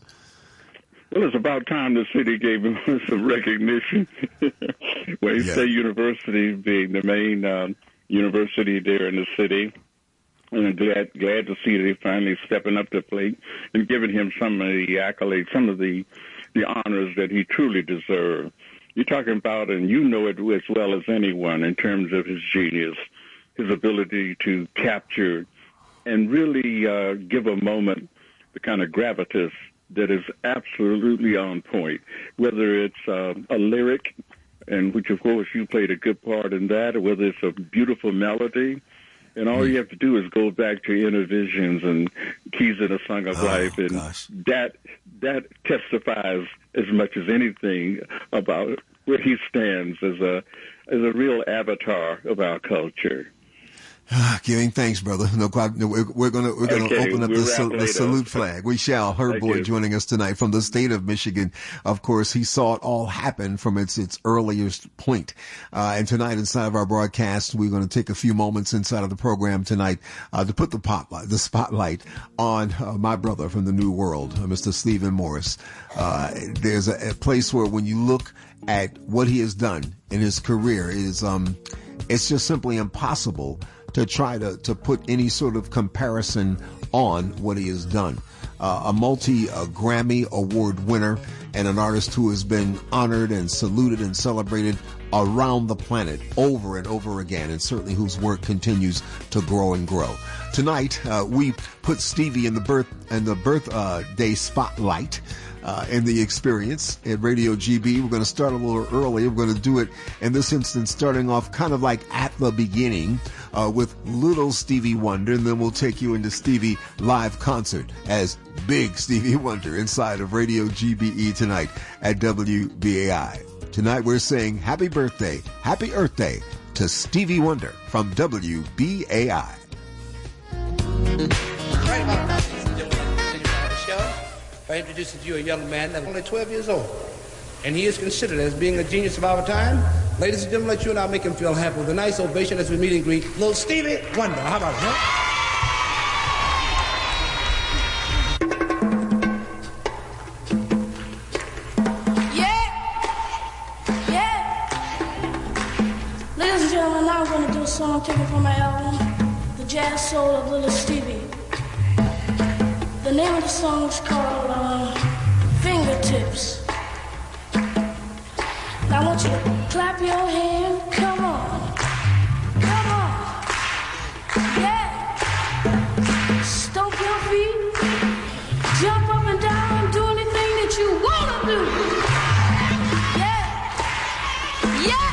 Well, it's about time the city gave him some recognition. Wayne yeah. State University being the main um, university there in the city. And I'm glad, glad to see that he finally stepping up to the plate and giving him some of the accolades, some of the, the honors that he truly deserved. You're talking about, and you know it as well as anyone, in terms of his genius, his ability to capture and really uh, give a moment the kind of gravitas that is absolutely on point, whether it's uh, a lyric, and which, of course, you played a good part in that, or whether it's a beautiful melody. And all mm. you have to do is go back to Inner Visions and Keys in a Song of oh, Life, and gosh. that that testifies as much as anything about where he stands as a as a real avatar of our culture. Giving thanks, brother. No, no we're, we're gonna we're gonna okay, open up we'll the, sal- the salute flag. We shall. Herb Boyd joining us tonight from the state of Michigan. Of course, he saw it all happen from its its earliest point. Uh, and tonight, inside of our broadcast, we're going to take a few moments inside of the program tonight uh, to put the spotlight the spotlight on uh, my brother from the New World, uh, Mister Stephen Morris. Uh, there's a, a place where when you look at what he has done in his career, is um, it's just simply impossible to try to, to put any sort of comparison on what he has done. Uh, a multi uh, Grammy Award winner and an artist who has been honored and saluted and celebrated around the planet over and over again, and certainly whose work continues to grow and grow. Tonight, uh, we put Stevie in the birth and the birthday uh, spotlight. Uh, in the experience at Radio G B. We're going to start a little early. We're going to do it in this instance, starting off kind of like at the beginning uh, with Little Stevie Wonder, and then we'll take you into Stevie live concert as Big Stevie Wonder inside of Radio G B E tonight at W B A I. Tonight we're saying happy birthday, happy Earth Day to Stevie Wonder from W B A I. Right about now, ladies and gentlemen, continue the show by introducing to you a young man that's only twelve years old. And he is considered as being a genius of our time. Ladies and gentlemen, let you and I make him feel happy with a nice ovation as we meet and greet Little Stevie Wonder. How about it, huh? I'm going to do a song taken from my album, The Jazz Soul of Little Stevie. The name of the song is called uh, Fingertips. Now I want you to clap your hand, come on, come on, yeah. Stomp your feet, jump up and down, do anything that you want to do. Yeah, yeah.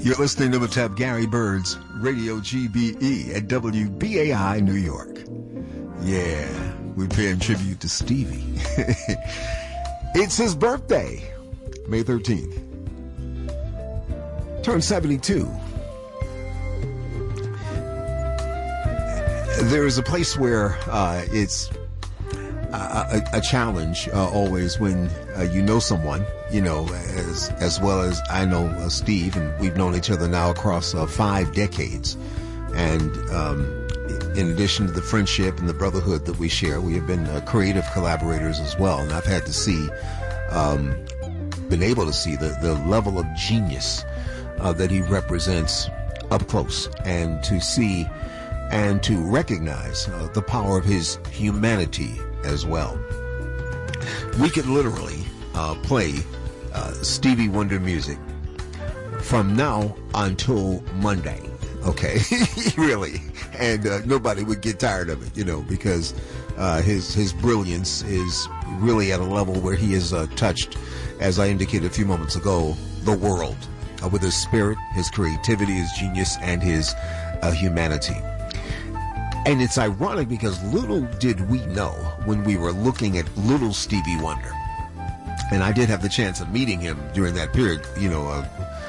You're listening to Matap Gary Bird's Radio G B E at W B A I New York. Yeah, we're paying tribute to Stevie. It's his birthday, May thirteenth. Turned seventy-two. There is a place where uh, it's a, a, a challenge uh, always when uh, you know someone, you know, as as well as I know uh, Steve, and we've known each other now across uh, five decades. And um, in addition to the friendship and the brotherhood that we share, we have been uh, creative collaborators as well. And I've had to see, um, been able to see the, the level of genius uh, that he represents up close, and to see and to recognize uh, the power of his humanity as well. We could literally uh, play uh, Stevie Wonder music from now until Monday, okay? Really. And uh, nobody would get tired of it, you know, because uh, his his brilliance is really at a level where he has uh, touched, as I indicated a few moments ago, the world uh, with his spirit, his creativity, his genius, and his uh, humanity. And it's ironic because little did we know when we were looking at little Stevie Wonder, and I did have the chance of meeting him during that period, you know, uh,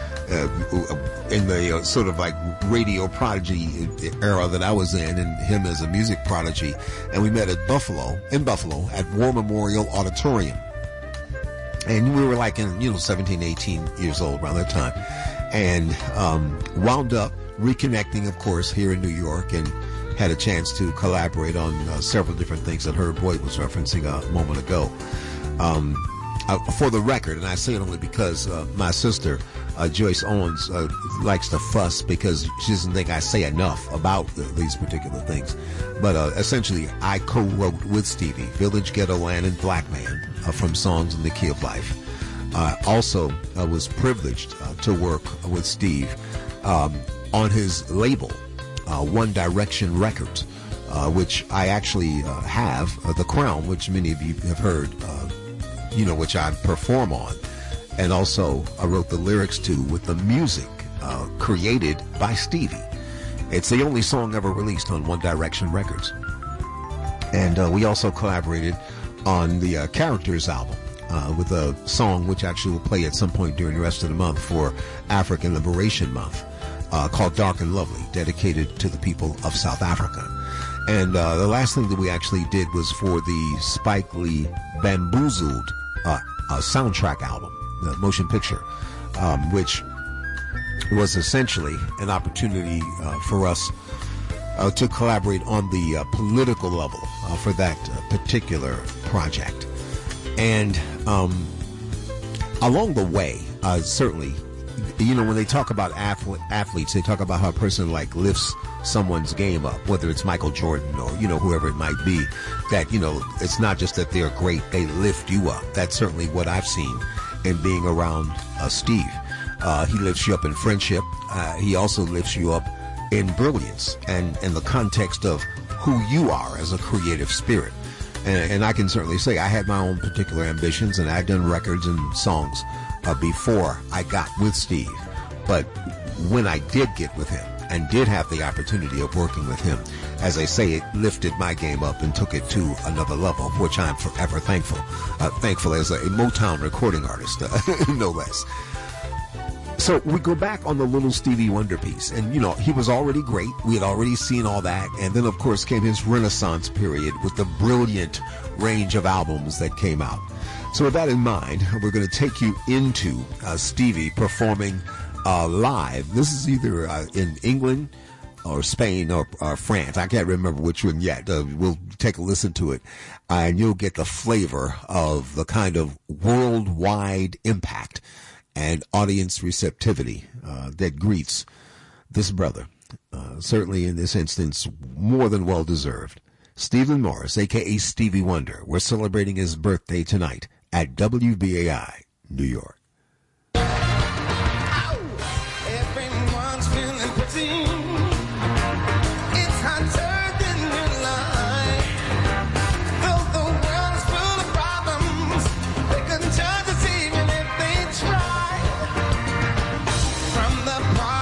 uh, in the uh, sort of like radio prodigy era that I was in, and him as a music prodigy. And we met at Buffalo, in Buffalo, at War Memorial Auditorium. And we were like in, you know, seventeen, eighteen years old around that time. And um, wound up reconnecting, of course, here in New York, and had a chance to collaborate on uh, several different things that Herb Boyd was referencing a moment ago. Um, uh, for the record, and I say it only because uh, my sister, uh, Joyce Owens, uh, likes to fuss because she doesn't think I say enough about the, these particular things. But uh, essentially, I co-wrote with Stevie Village, Ghetto Land, and Black Man uh, from Songs in the Key of Life. Uh, also, I was privileged uh, to work with Steve um, on his label, Uh, One Direction Records, uh, which I actually uh, have, uh, The Crown, which many of you have heard, uh, you know, which I perform on. And also I wrote the lyrics to with the music uh, created by Stevie. It's the only song ever released on One Direction Records. And uh, we also collaborated on the uh, Characters album uh, with a song which actually will play at some point during the rest of the month for African Liberation Month. Uh, called Dark and Lovely, dedicated to the people of South Africa. And uh, the last thing that we actually did was for the Spike Lee Bamboozled uh, uh, soundtrack album, the motion picture, um, which was essentially an opportunity uh, for us uh, to collaborate on the uh, political level uh, for that uh, particular project. And um, along the way, uh, certainly, you know, when they talk about athlete, athletes, they talk about how a person like lifts someone's game up, whether it's Michael Jordan or, you know, whoever it might be, that, you know, it's not just that they're great, they lift you up. That's certainly what I've seen in being around uh, Steve. Uh, he lifts you up in friendship. Uh, he also lifts you up in brilliance and in the context of who you are as a creative spirit. And, and I can certainly say I had my own particular ambitions, and I'd done records and songs Uh, before I got with Steve. But when I did get with him and did have the opportunity of working with him, as I say, it lifted my game up and took it to another level, for which I'm forever thankful. Uh, thankful as a Motown recording artist, uh, no less. So we go back on the little Stevie Wonder piece, and, you know, he was already great. We had already seen all that. And then, of course, came his Renaissance period with the brilliant range of albums that came out. So with that in mind, we're going to take you into uh, Stevie performing uh, live. This is either uh, in England or Spain or, or France. I can't remember which one yet. Uh, we'll take a listen to it, uh, and you'll get the flavor of the kind of worldwide impact and audience receptivity uh, that greets this brother. Uh, certainly in this instance, more than well deserved. Stephen Morris, a k a. Stevie Wonder. We're celebrating his birthday tonight at W B A I, New York. Everyone's feeling pretty. It's hotter than your life. Though the world's full of problems, they couldn't judge us even if they tried. From the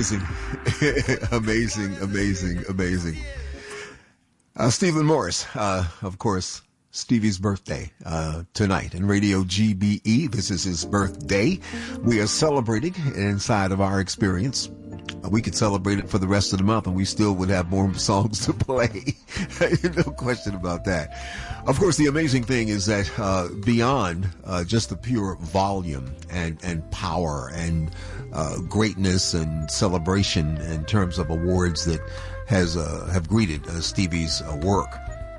Amazing. amazing, amazing, amazing. Uh, Stephen Morris, uh, of course, Stevie's birthday uh, tonight in Radio G B E. This is his birthday. We are celebrating inside of our experience. We could celebrate it for the rest of the month and we still would have more songs to play. No question about that. Of course, the amazing thing is that uh, beyond uh, just the pure volume and, and power and uh, greatness and celebration in terms of awards that has uh, have greeted uh, Stevie's uh, work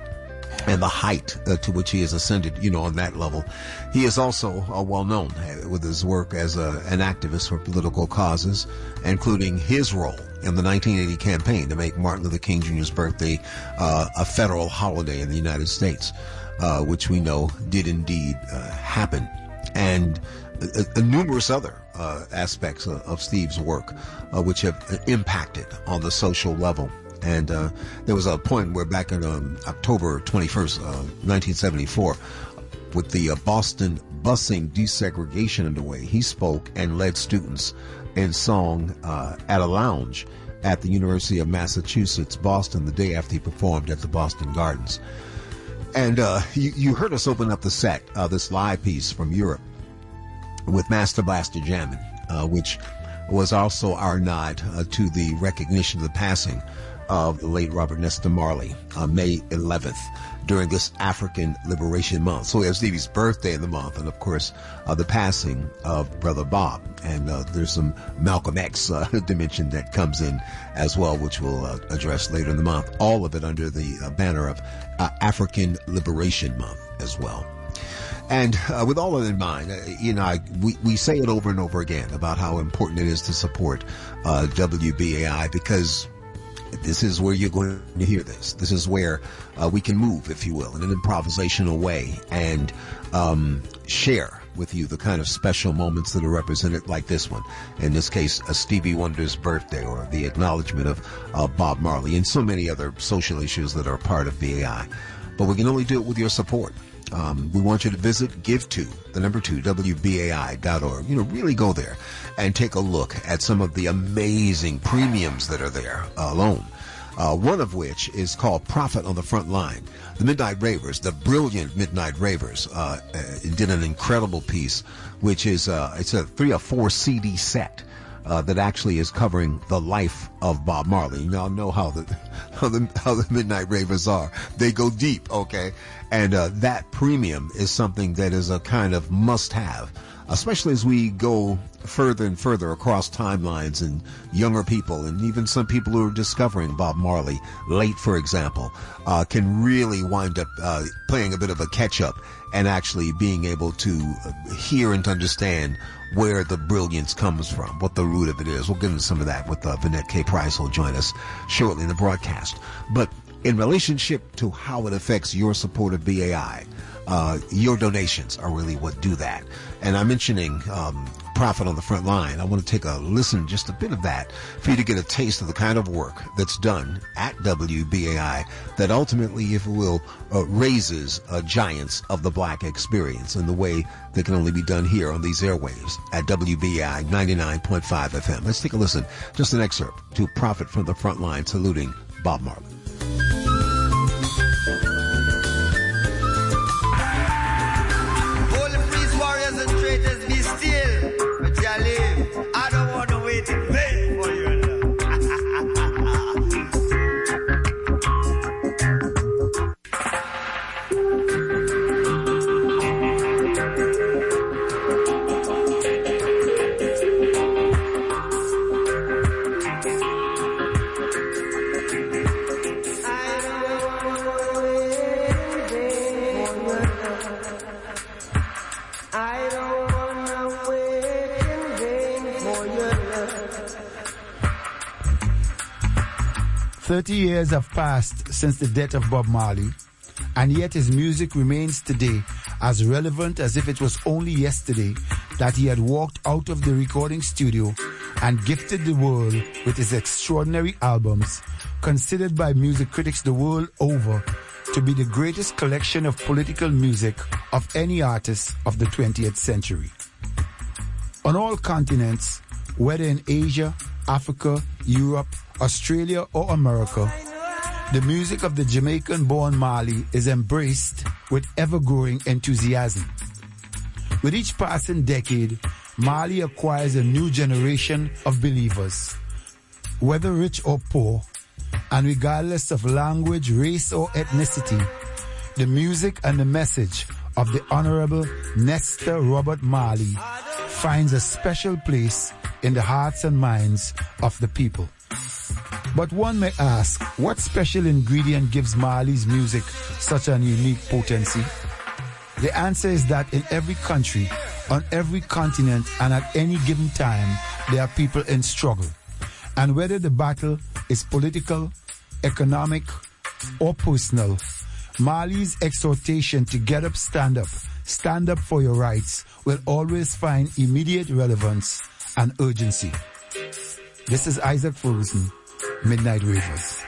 and the height uh, to which he has ascended, you know, on that level. He is also uh, well known with his work as a, an activist for political causes, including his role in the nineteen eighty campaign to make Martin Luther King Junior's birthday uh, a federal holiday in the United States, uh, which we know did indeed uh, happen. And uh, uh, numerous other uh, aspects of, of Steve's work, uh, which have impacted on the social level. And uh, there was a point where back in um, October twenty-first, uh, nineteen seventy-four, with the uh, Boston busing desegregation underway, he spoke and led students in song uh, at a lounge at the University of Massachusetts, Boston, the day after he performed at the Boston Gardens. And uh, you, you heard us open up the set, uh, this live piece from Europe with Master Blaster Jammin', uh, which was also our nod uh, to the recognition of the passing of the late Robert Nesta Marley on May eleventh during this African Liberation Month. So we have Stevie's birthday in the month, and of course uh, the passing of Brother Bob. And uh, there's some Malcolm X uh, dimension that comes in as well, which we'll uh, address later in the month. All of it under the uh, banner of uh, African Liberation Month as well. And uh, with all of that in mind, uh, you know, I, we, we say it over and over again about how important it is to support uh, W B A I, because this is where you're going to hear this. This is where uh, we can move, if you will, in an improvisational way and um, share with you the kind of special moments that are represented like this one. In this case, a Stevie Wonder's birthday, or the acknowledgement of uh, Bob Marley, and so many other social issues that are a part of B A I. But we can only do it with your support. Um, we want you to visit give to the number two W B A I dot org. You know, really go there and take a look at some of the amazing premiums that are there uh, alone. Uh, one of which is called Prophet on the Front Line. The Midnight Ravers, the brilliant Midnight Ravers, uh, uh, did an incredible piece, which is uh, it's a three or four C D set. Uh, that actually is covering the life of Bob Marley. You all know how the, how the, how the Midnight Ravers are. They go deep, okay? And, uh, that premium is something that is a kind of must have, especially as we go further and further across timelines, and younger people, and even some people who are discovering Bob Marley late, for example, uh, can really wind up, uh, playing a bit of a catch up and actually being able to hear and understand where the brilliance comes from, what the root of it is. We'll get into some of that with uh, Vanette K. Price, who'll join us shortly in the broadcast. But in relationship to how it affects your support of B A I, uh, your donations are really what do that. And I'm mentioning um, Prophet on the Front Line. I want to take a listen, just a bit of that, for you to get a taste of the kind of work that's done at W B A I that ultimately, if you will, uh, raises uh, giants of the black experience in the way that can only be done here on these airwaves at W B A I ninety-nine point five F M. Let's take a listen, just an excerpt to Prophet from the Front Line saluting Bob Marley. I don't want to wait in vain for your love. I don't wanna wait in vain for your love. Thirty years have passed since the death of Bob Marley, and yet his music remains today as relevant as if it was only yesterday that he had walked out of the recording studio and gifted the world with his extraordinary albums, considered by music critics the world over to be the greatest collection of political music of any artist of the twentieth century. On all continents, whether in Asia, Africa, Europe, Australia, or America, the music of the Jamaican-born Marley is embraced with ever-growing enthusiasm. With each passing decade, Marley acquires a new generation of believers, whether rich or poor, and regardless of language, race, or ethnicity. The music and the message of the Honorable Nestor Robert Marley finds a special place in the hearts and minds of the people. But one may ask, what special ingredient gives Marley's music such an unique potency? The answer is that in every country, on every continent, and at any given time, there are people in struggle. And whether the battle is political, economic, or personal, Marley's exhortation to get up, stand up, stand up for your rights will always find immediate relevance and urgency. This is Isaac Ferguson, Midnight Ravers.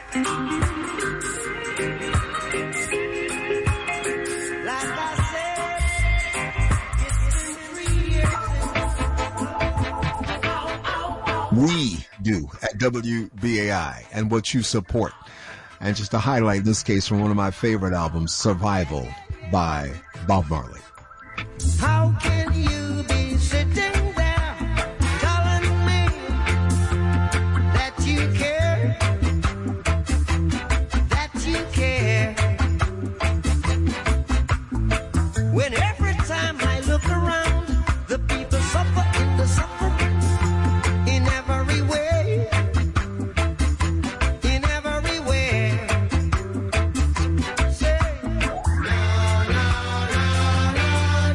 We do at W B A I and what you support. And just to highlight this case from one of my favorite albums, Survival by Bob Marley. How can you be sitting there telling me that you care, that you care, when every time I look around, the people suffer in the suffering in every way, in every way. Say, no, no, no, no,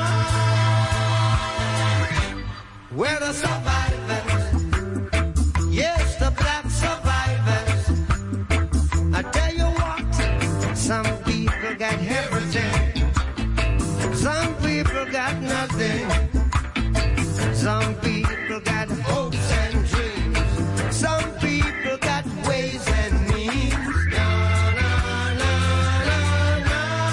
no. We're the survivors, yes, the black survivors. I tell you what, some people got everything, some people got nothing, some people got hopes and dreams, some people got ways and means. No, no, no, no,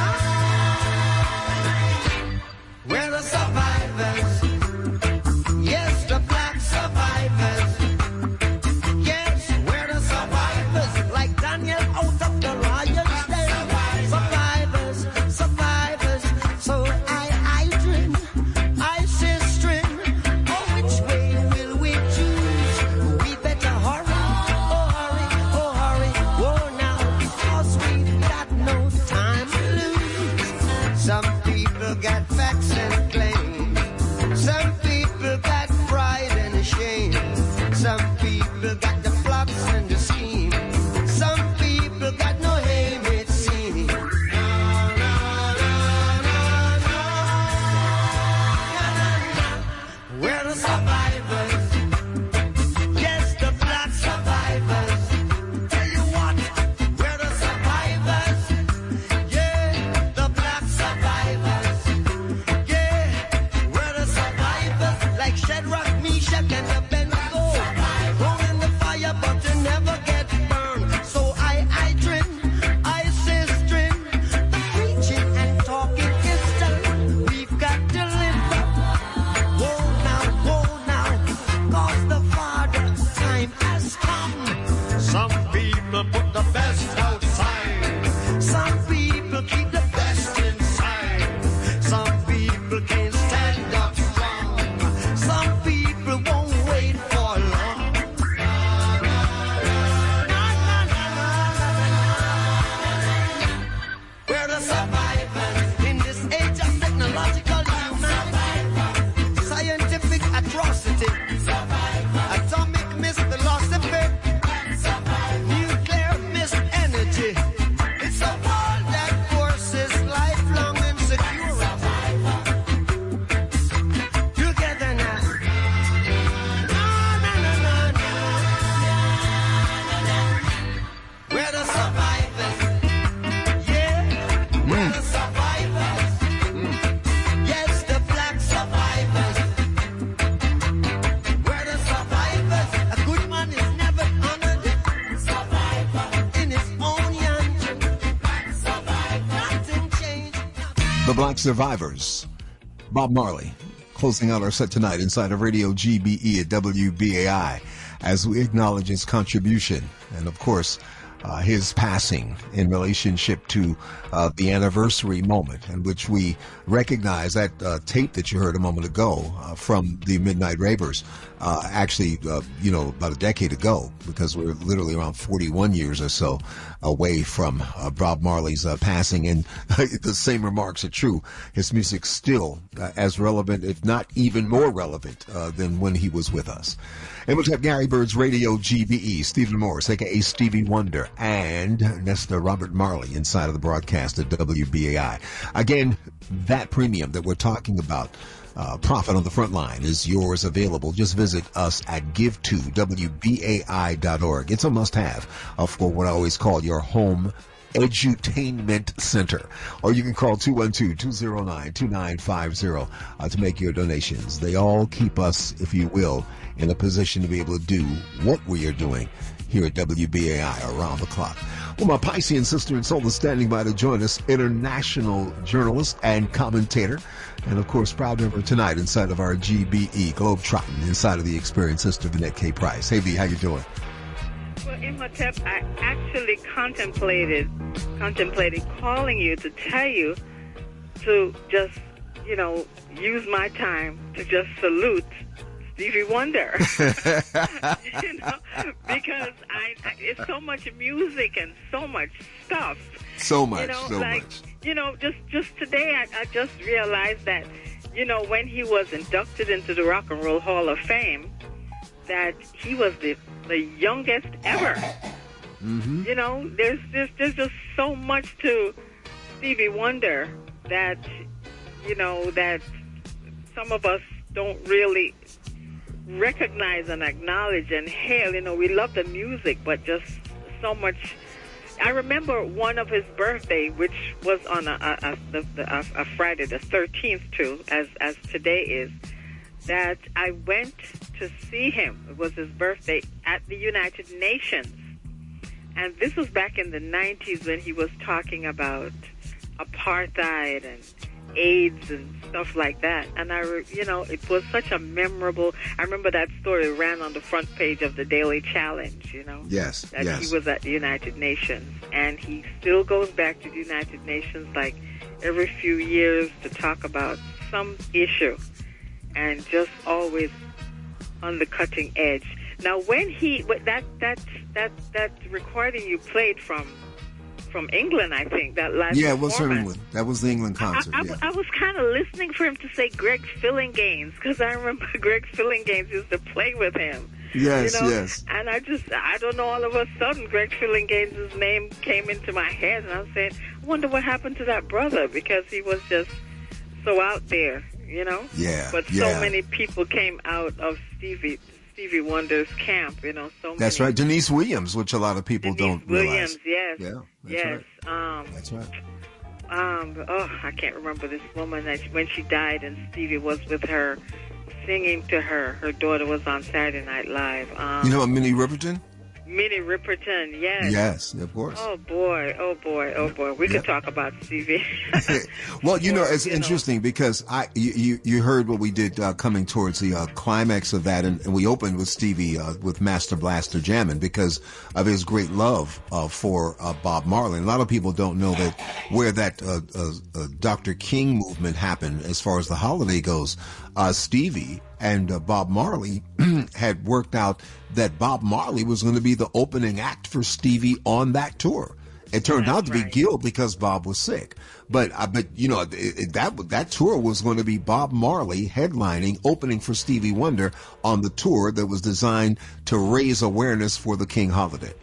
no. We're the survivors, yes, the black survivors. Yes, we're the survivors, like Daniel out of the lion's den. Survivors, survivors. So I, I dream, I say string. Oh, which way will we choose? We better hurry, oh hurry, oh hurry, oh now, because we've got no time to lose. Some people got facts and claims, some people got pride and shame, some people got the plots and the scheme, some people got no aim, it seems. No, no, no, no, no. We're the survivors, yes, the black survivors. Tell you what, we're the survivors, yeah, the black survivors. Yeah, we're the survivors, like Shadrach, Meshach, and Abednego. Thrown in the fire, but you never get burned. So I, I dream, I say string. The preaching and talking is done. We've got to live up. Whoa now, whoa now, cause the Father's time has come. Some people put the best outside, some people keep the best inside, some people can't stand up strong, some people won't wait for long. We're the survivors in this age of technological human, scientific atrocity, atomic mist philosophy, nuclear mist energy. It's a world that forces lifelong insecurity. Together now. No, no, no, no, no. We're the survivors. Yeah, we're the survivors. Yes, the black survivors. We're the survivors. A good man is never honored. Survivor in his own country. Survivor. Nothing changed. The Black Survivors. Bob Marley. Closing out our set tonight inside of Radio G B E at W B A I. as we acknowledge his contribution and, of course, Uh, his passing in relationship to uh, the anniversary moment in which we recognize that uh, tape that you heard a moment ago uh, from the Midnight Ravers, uh, actually, uh, you know, about a decade ago, because we're literally around forty-one years or so away from uh, Bob Marley's uh, passing. And the same remarks are true. His music's still uh, as relevant, if not even more relevant uh, than when he was with us. And we'll have Gary Bird's Radio G B E, Stephen Morris, a k a. Stevie Wonder, and Nesta Robert Marley inside of the broadcast at W B A I. Again, that premium that we're talking about, uh, Profit on the Front Line, is yours available. Just visit us at give to W B A I dot org. It's a must-have uh, for what I always call your home edutainment center. Or you can call two one two, two zero nine, two nine five zero uh, to make your donations. They all keep us, if you will, in a position to be able to do what we are doing here at W B A I around the clock. Well, my Piscean sister and soul is standing by to join us, international journalist and commentator, and of course, proud member tonight inside of our G B E Globetrotting, inside of the Experience, Sister Vinette K. Price. Hey, V, how you doing? Well, Imhotep, I actually contemplated contemplated calling you to tell you to just, you know, use my time to just salute Stevie Wonder. You know, because I, I it's so much music and so much stuff. So much, you know, so like, much. You know, just just today I, I just realized that, you know, when he was inducted into the Rock and Roll Hall of Fame, that he was the the youngest ever. Mm-hmm. You know, there's, there's there's just so much to Stevie Wonder that, you know, that some of us don't really recognize and acknowledge and hail. You know, we love the music, but just so much. I remember one of his birthday, which was on a, a, a, a, a Friday the thirteenth too, as as today is, that I went to see him. It was his birthday at the United Nations. And this was back in the nineties when he was talking about apartheid and AIDS and stuff like that. And I, re- you know, it was such a memorable. I remember that story ran on the front page of the Daily Challenge. You know, yes, that yes. he was at the United Nations, and he still goes back to the United Nations like every few years to talk about some issue, and just always on the cutting edge. Now, when he that that that that recording you played from. From England, I think, that last Yeah, it was from performance. England. That was the England concert, I, I, yeah. I was kind of listening for him to say Greg Fillinganes, because I remember Greg Fillinganes used to play with him. Yes, you know? yes. And I just, I don't know, all of a sudden, Greg Fillinganes' name came into my head, and I was saying, I wonder what happened to that brother, because he was just so out there, you know? Yeah, But yeah. so many people came out of Stevie Stevie Wonder's camp, you know, so That's many. right. Denise Williams, which a lot of people Denise don't Williams, realize. yes. Yeah, that's yes. right. Um, That's right. Um, oh, I can't remember this woman that when she died and Stevie was with her, singing to her. Her daughter was on Saturday Night Live. Um, You know Minnie Riperton? Minnie Riperton, yes. Yes, of course. Oh boy, oh boy, oh boy. We Yeah. could talk about Stevie. Well, you know, it's you know. interesting because I you, you, you heard what we did uh, coming towards the uh, climax of that, and, and we opened with Stevie uh, with Master Blaster Jammin' because of his great love uh, for uh, Bob Marley. And a lot of people don't know that where that uh, uh, uh, Doctor King movement happened as far as the holiday goes. Uh, Stevie and uh, Bob Marley had worked out that Bob Marley was going to be the opening act for Stevie on that tour. It turned out to be Gil because Bob was sick. But, uh, but you know, it, it, that that tour was going to be Bob Marley headlining, opening for Stevie Wonder on the tour that was designed to raise awareness for the King holiday.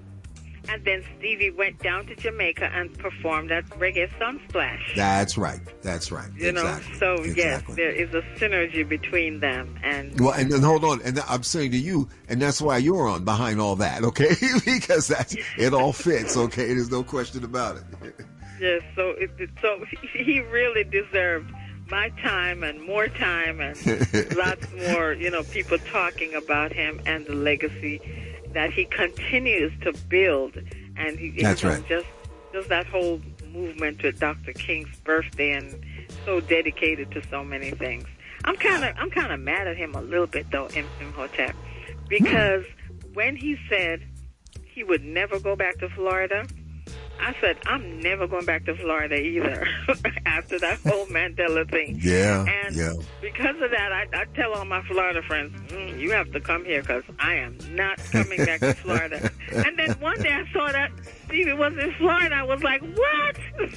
And then Stevie went down to Jamaica and performed at Reggae Sunsplash. That's right. That's right. You exactly. know, so exactly. yes, there is a synergy between them. And Well, and then hold on, and I'm saying to you, and that's why you're on behind all that, okay? Because that's it all fits, okay? There's no question about it. yes, so it, it- so he- he really deserved my time and more time and lots more, you know, people talking about him and the legacy that he continues to build. And he, you That's know, right. just just that whole movement with Doctor King's birthday, and so dedicated to so many things. I'm kind of I'm kind of mad at him a little bit though, Imhotep, because when he said he would never go back to Florida, I said, I'm never going back to Florida either after that whole Mandela thing. Yeah, and yeah. because of that, I, I tell all my Florida friends, mm, you have to come here because I am not coming back to Florida. And then one day I saw that Stevie was in Florida. I was like, what?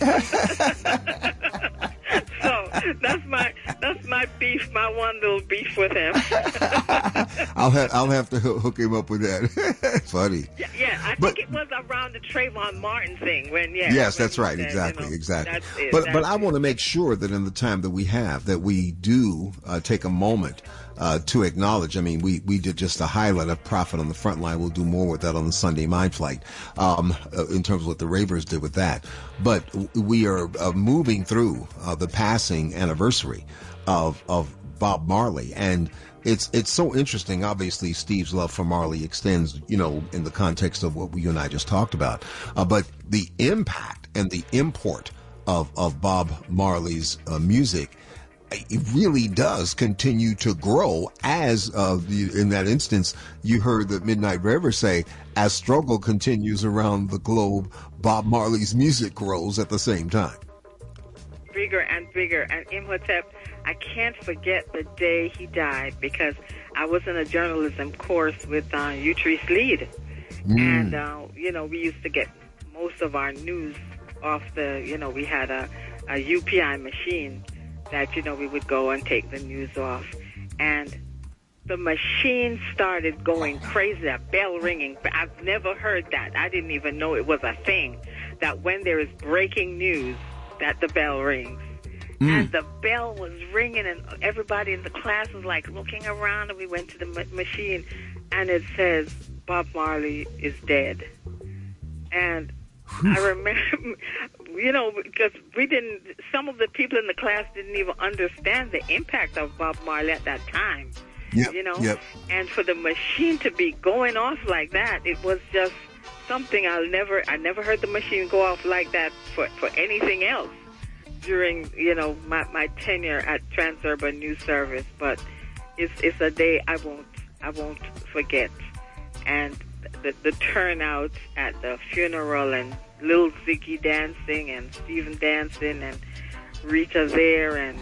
So that's my that's my beef, my one little beef with him. I'll have I'll have to hook him up with that. Funny. Yeah, yeah, I but, think it was around the Trayvon Martin thing when yeah. Yes, when that's right. Said, exactly, you know, exactly. That's it, but that's but I it. want to make sure that in the time that we have, that we do uh, take a moment uh, to acknowledge. I mean, we we did just a highlight of Prophet on the Front Line. We'll do more with that on the Sunday Mind Flight, um, uh, in terms of what the Ravers did with that. But we are uh, moving through uh, the passing anniversary of of Bob Marley, and it's it's so interesting. Obviously, Steve's love for Marley extends, you know, in the context of what you and I just talked about. Uh, but the impact and the import of of Bob Marley's uh, music, it really does continue to grow. As uh, the, in that instance, you heard the Midnight River say, as struggle continues around the globe, Bob Marley's music grows at the same time. Bigger and bigger. And Imhotep, I can't forget the day he died because I was in a journalism course with uh, Utrice Lead. Mm. And, uh, you know, we used to get most of our news off the, you know, we had a, a U P I machine that, you know, we would go and take the news off. And the machine started going crazy, a bell ringing. I've never heard that. I didn't even know it was a thing, that when there is breaking news, that the bell rings. Mm. And the bell was ringing, and everybody in the class was like looking around, and we went to the ma- machine, and it says, Bob Marley is dead. And I remember, you know, because we didn't, some of the people in the class didn't even understand the impact of Bob Marley at that time. Yep, you know? Yep. And for the machine to be going off like that, it was just something I'll never, I never heard the machine go off like that for, for anything else during, you know, my, my tenure at Transurban News Service. But it's it's a day I won't I won't forget. And the the turnout at the funeral, and Lil Ziggy dancing, and Stephen dancing, and Rita there, and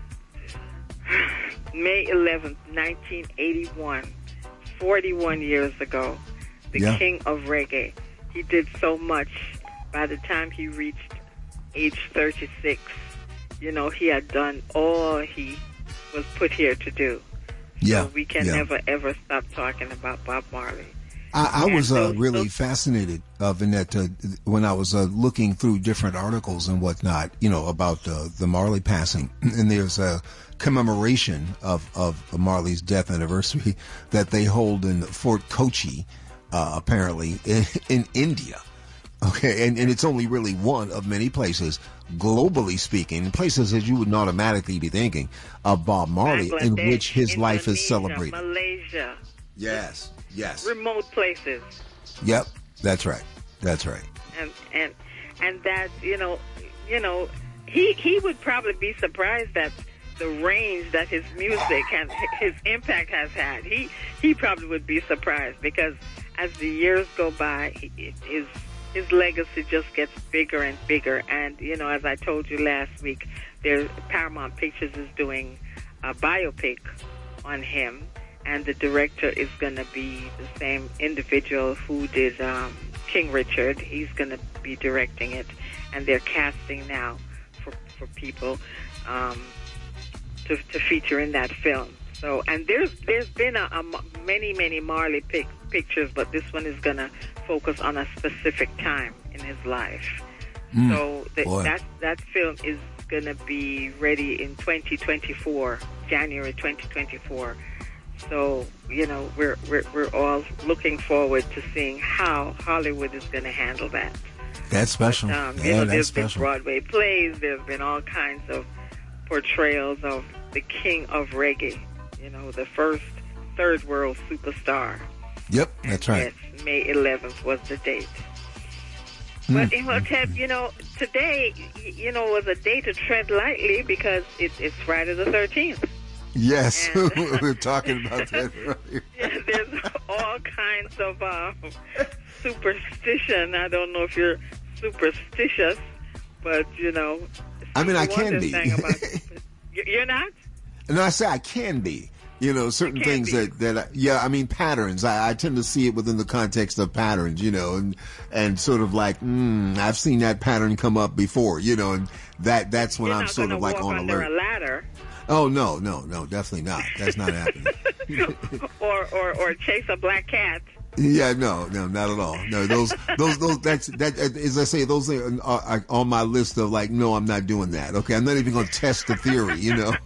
May eleventh, nineteen eighty-one, forty-one years ago, the yeah. king of reggae. He did so much. By the time he reached age thirty-six, you know, he had done all he was put here to do. Yeah. So we can yeah. never, ever stop talking about Bob Marley. I, I was uh, those, really those, fascinated, uh, Vinette, uh, when I was uh, looking through different articles and whatnot, you know, about uh, the Marley passing. And there's a commemoration of, of Marley's death anniversary that they hold in Fort Kochi, uh, apparently, in, in India. Okay, and, and it's only really one of many places, globally speaking, places that you would not automatically be thinking of Bob Marley, in which his Indonesia, life is celebrated. Malaysia. Yes, yes. Remote places. Yep, that's right. That's right. And and and that, you know, you know, he he would probably be surprised at the range that his music and his impact has had. He he probably would be surprised, because as the years go by, he, his his legacy just gets bigger and bigger. And, you know, as I told you last week, there Paramount Pictures is doing a biopic on him, and the director is going to be the same individual who did um, King Richard. He's going to be directing it, and they're casting now for for people um, to to feature in that film. So, and there's there's been a, a many many Marley pic, pictures, but this one is going to focus on a specific time in his life. Mm, so the, that that film is going to be ready in twenty twenty-four, January twenty twenty-four. So, you know, we're we're we're all looking forward to seeing how Hollywood is going to handle that. That's special. But, um, yeah, you know, that's there's special. been Broadway plays. There's been all kinds of portrayals of the king of reggae. You know, the first third world superstar. Yep, that's and right. Yes, May eleventh was the date. Mm. But Imhotep, you know, today, you know, was a day to tread lightly, because it, it's Friday the thirteenth. Yes, and, we were talking about that earlier. Yeah, there's all kinds of uh, superstition. I don't know if you're superstitious, but you know. I mean, I Stevie can Wonder be. sang about super- You're not? No, I say I can be. You know, certain things be. that, that, I, yeah, I mean, patterns. I, I tend to see it within the context of patterns, you know, and, and sort of like, mm, I've seen that pattern come up before, you know, and that, that's when You're I'm not sort gonna of like walk on under alert. a ladder. Oh, no, no, no, definitely not. That's not happening. or, or, or chase a black cat. Yeah, no, no, not at all. No, those, those, those, that's, that, as I say, those are, are, are on my list of like, no, I'm not doing that. Okay. I'm not even going to test the theory, you know,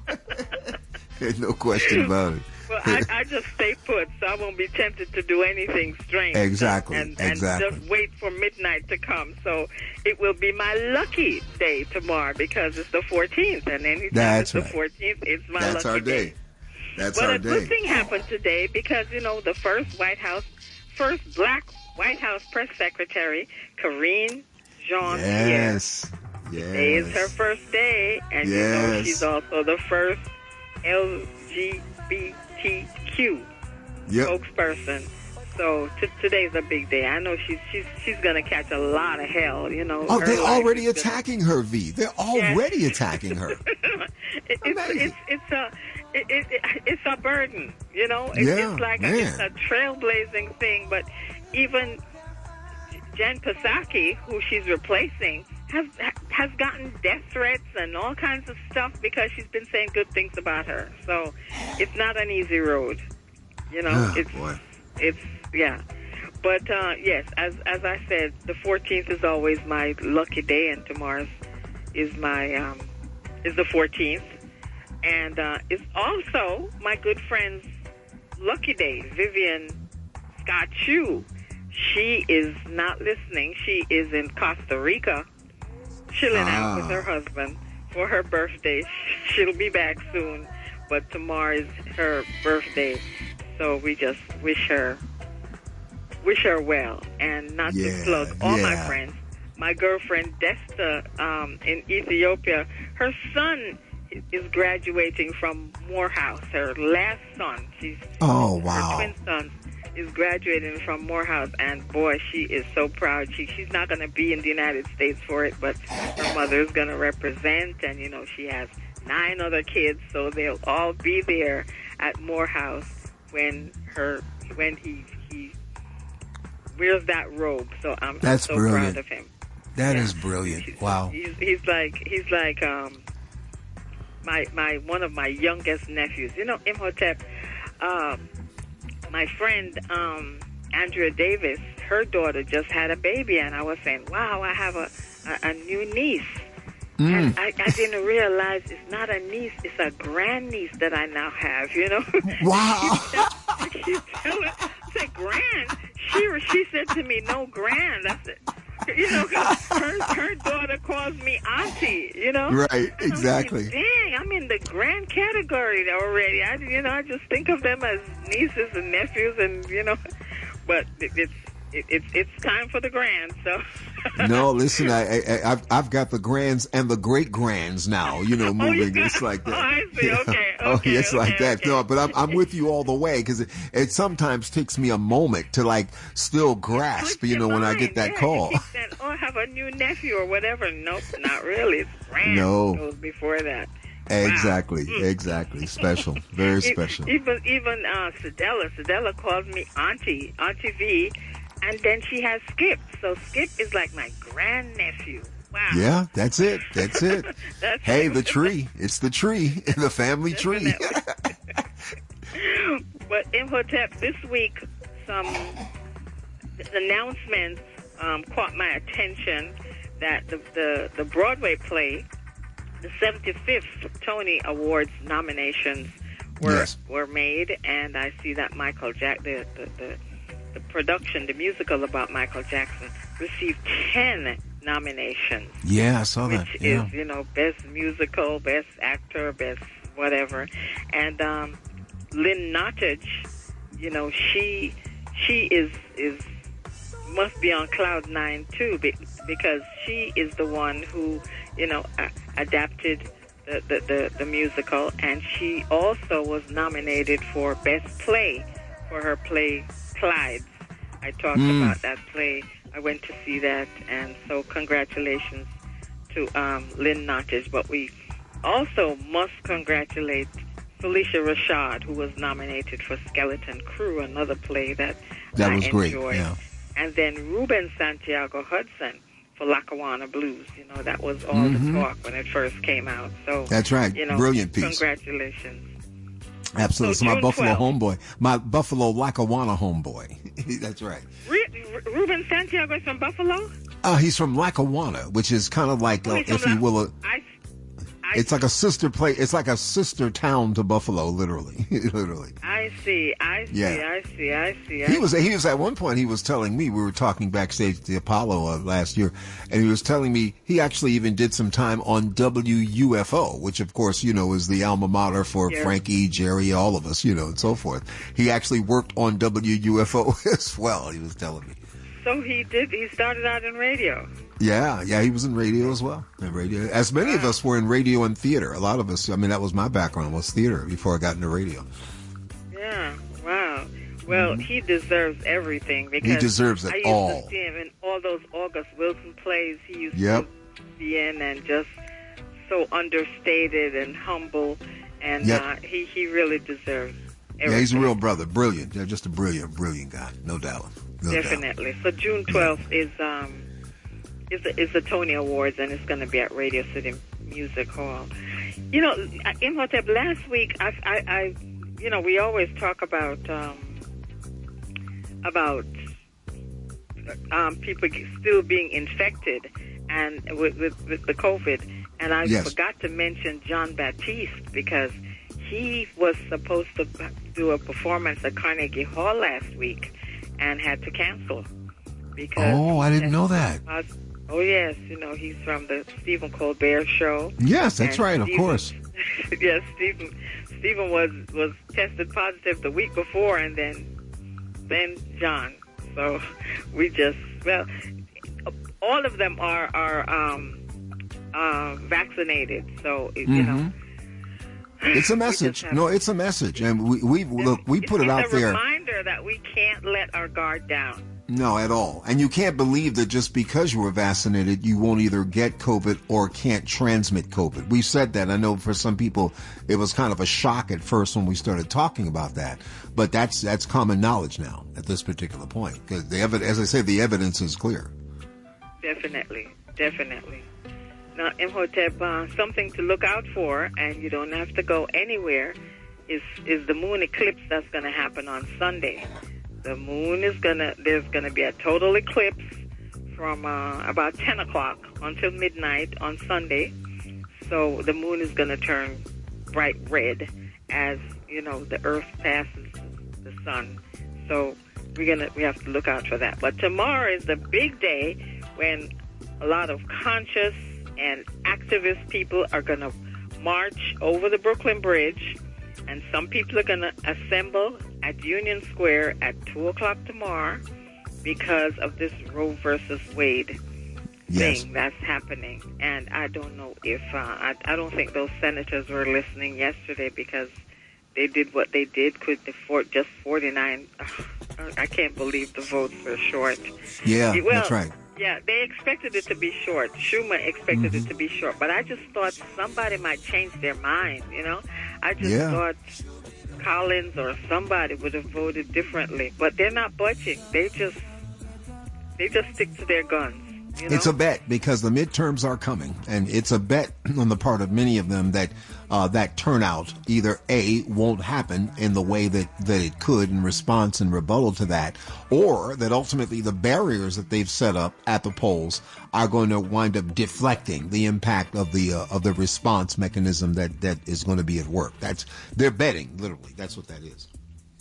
no question about it. Well, I, I just stay put, so I won't be tempted to do anything strange. Exactly, and, exactly. And just wait for midnight to come. So it will be my lucky day tomorrow because it's the fourteenth, and anytime That's it's right. the fourteenth, it's my That's lucky our day. That's but our a day. good thing happened today because, you know, the first White House, first black White House press secretary, Karine Jean-Pierre. Yes. Yes. Today is her first day, and you know Yes. she's also the first L G B T Q Yep. spokesperson. So t- today's a big day. I know she's she's she's gonna catch a lot of hell. You know. Oh, her they're life already is gonna- attacking her, V. They're already attacking her. it, it's, it's it's a it, it, it, it's a burden. You know. It, Yeah, it's like a, man. it's a trailblazing thing. But even Jen Psaki, who she's replacing, has has gotten death threats and all kinds of stuff because she's been saying good things about her. So it's not an easy road. You know. Oh, it's boy. it's yeah. But uh, yes, as as I said, the fourteenth is always my lucky day, and tomorrow's is my um, is the fourteenth, and uh, it's also my good friend's lucky day. Vivian Scott Chu, she is not listening. She is in Costa Rica, chilling out with Ah. her husband for her birthday. She'll be back soon, but tomorrow is her birthday, so we just wish her. Wish her well, and not Yeah, to plug all my yeah. friends. My girlfriend Desta um, in Ethiopia, her son is graduating from Morehouse. Her last son, she's Oh, her wow. twin son, is graduating from Morehouse, and boy, she is so proud. She she's not going to be in the United States for it, but her mother is going to represent, and you know she has nine other kids, so they'll all be there at Morehouse when her when he he wears that robe. So I'm, That's I'm so brilliant. proud of him. That is brilliant. Wow. He's he's like he's like um my my one of my youngest nephews. You know, Imhotep. Um, my friend um Andrea Davis, her daughter just had a baby, and I was saying, wow, I have a a, a new niece. Mm. And I, I didn't realize it's not a niece, it's a grandniece that I now have, you know? Wow. I keep telling her, I said, grand? She, she said to me, no, grand. I said, you know, 'cause her, her daughter calls me auntie, you know? Right, And I'm exactly. thinking, dang, I'm in the grand category already. I, you know, I just think of them as nieces and nephews and, you know, but it, it's, it, it's, it's time for the grand, so. No, listen, I, I, I've, I've got the grands and the great grands now, you know, moving. It's like that. Oh, I see. Okay. Oh, Okay. it's like that. No, but I'm, I'm with you all the way because it, it sometimes takes me a moment to like still grasp, you know, when I get that Yeah, call. you keep saying, oh, I have a new nephew or whatever. Nope, not really. It's grand. No. It goes before that. Exactly, Wow. Mm. exactly. Special, very E- special. Even even uh, Sedella. Sedella calls me Auntie, Auntie V, and then she has Skip. So Skip is like my grandnephew. Wow. Yeah, that's it. That's it. That's Hey, it. the tree. It's the tree, the family tree. But Imhotep, this week, some announcements um, caught my attention that the, the, the Broadway play, the seventy-fifth Tony Awards nominations were Yes. were made, and I see that Michael Jack the, the, the, the production, the musical about Michael Jackson, received ten nominations. Yeah, I saw that. Which Yeah. is, you know, best musical, best actor, best whatever. And um, Lynn Nottage, you know, she she is is must be on cloud nine too, be- because she is the one who, you know, a- adapted the, the, the, the musical, and she also was nominated for best play for her play Clydes. I talked Mm. about that play. I went to see that, and so congratulations to um, Lynn Nottage. But we also must congratulate Felicia Rashad, who was nominated for Skeleton Crew, another play that, That I was great, enjoyed. yeah. And then Ruben Santiago Hudson for Lackawanna Blues. You know, that was all Mhm. the talk when it first came out. So That's right. You know, Brilliant piece. Congratulations. Absolutely. So So my June Buffalo twelfth. homeboy, my Buffalo Lackawanna homeboy. That's right. Re- Re- Ruben Santiago is from Buffalo? Uh, he's from Lackawanna, which is kind of like, Oh, uh, he's from if you La- will, a, I, I, it's like a sister play. It's like a sister town to Buffalo, literally, literally. I see, I see, Yeah. I see, I see. I He was he was at one point he was telling me, we were talking backstage at the Apollo uh, last year, and he was telling me he actually even did some time on W U F O, which of course you know is the alma mater for Yeah. Frankie, Jerry, all of us, you know, and so forth. He actually worked on W U F O as well. He was telling me. So he did, he started out in radio. Yeah, yeah, he was in radio as well. In radio, as many of us were in radio and theater. A lot of us. I mean, that was my background was theater before I got into radio. Yeah, wow. Well, he deserves everything because He deserves it I used all. to see him in all those August Wilson plays he used Yep. to be in, and just so understated and humble, and Yep. uh, he he really deserves everything. Yeah, he's a real brother. Brilliant. Yeah, just a brilliant, brilliant guy. No doubt. No doubt. Definitely. So June twelfth is um is the, is the Tony Awards, and it's going to be at Radio City Music Hall. You know, Imhotep, last week I, I, I you know, we always talk about um, about um, people still being infected and with, with, with the COVID, and I Yes. forgot to mention John Baptiste because he was supposed to do a performance at Carnegie Hall last week and had to cancel because Oh, I didn't he know tested that. pos- Oh yes, you know he's from the Stephen Colbert Show. Yes, that's And right. Of Stephen- course. yes, Stephen. Stephen was was tested positive the week before, and then then John. So we just well, all of them are are um, uh, vaccinated. So you know. Mhm. It's a message. have- No, it's a message, and we we look we put it it's out a there. reminder that we can't let our guard down. No, at all. And you can't believe that just because you were vaccinated, you won't either get COVID or can't transmit COVID. We said that. I know for some people, it was kind of a shock at first when we started talking about that. But that's that's common knowledge now at this particular point. Because the evi- as I say, the evidence is clear. Definitely, definitely. Now, Imhotep, uh, something to look out for, and you don't have to go anywhere, is is the moon eclipse that's going to happen on Sunday. The moon is going to, there's going to be a total eclipse from uh, about ten o'clock until midnight on Sunday. So the moon is going to turn bright red as, you know, the earth passes the sun. So we're gonna, we have to look out for that. But tomorrow is the big day when a lot of conscious and activist people are going to march over the Brooklyn Bridge, and some people are going to assemble at Union Square at two o'clock tomorrow because of this Roe versus Wade Yes. thing that's happening. And I don't know if, uh, I, I don't think those senators were listening yesterday because they did what they did. Could the for, just forty-nine, ugh, I can't believe the votes were short. Yeah, well, that's right. Yeah, they expected it to be short. Schumer expected it to be short, but I just thought somebody might change their mind, you know? I just Yeah. thought Collins or somebody would have voted differently, but they're not budging. They just they just stick to their guns. You know? It's a bet because the midterms are coming, and it's a bet on the part of many of them that uh, that turnout either A, won't happen in the way that, that it could in response and rebuttal to that, or that ultimately the barriers that they've set up at the polls are going to wind up deflecting the impact of the uh, of the response mechanism that, that is going to be at work. That's they're betting, literally. That's what that is.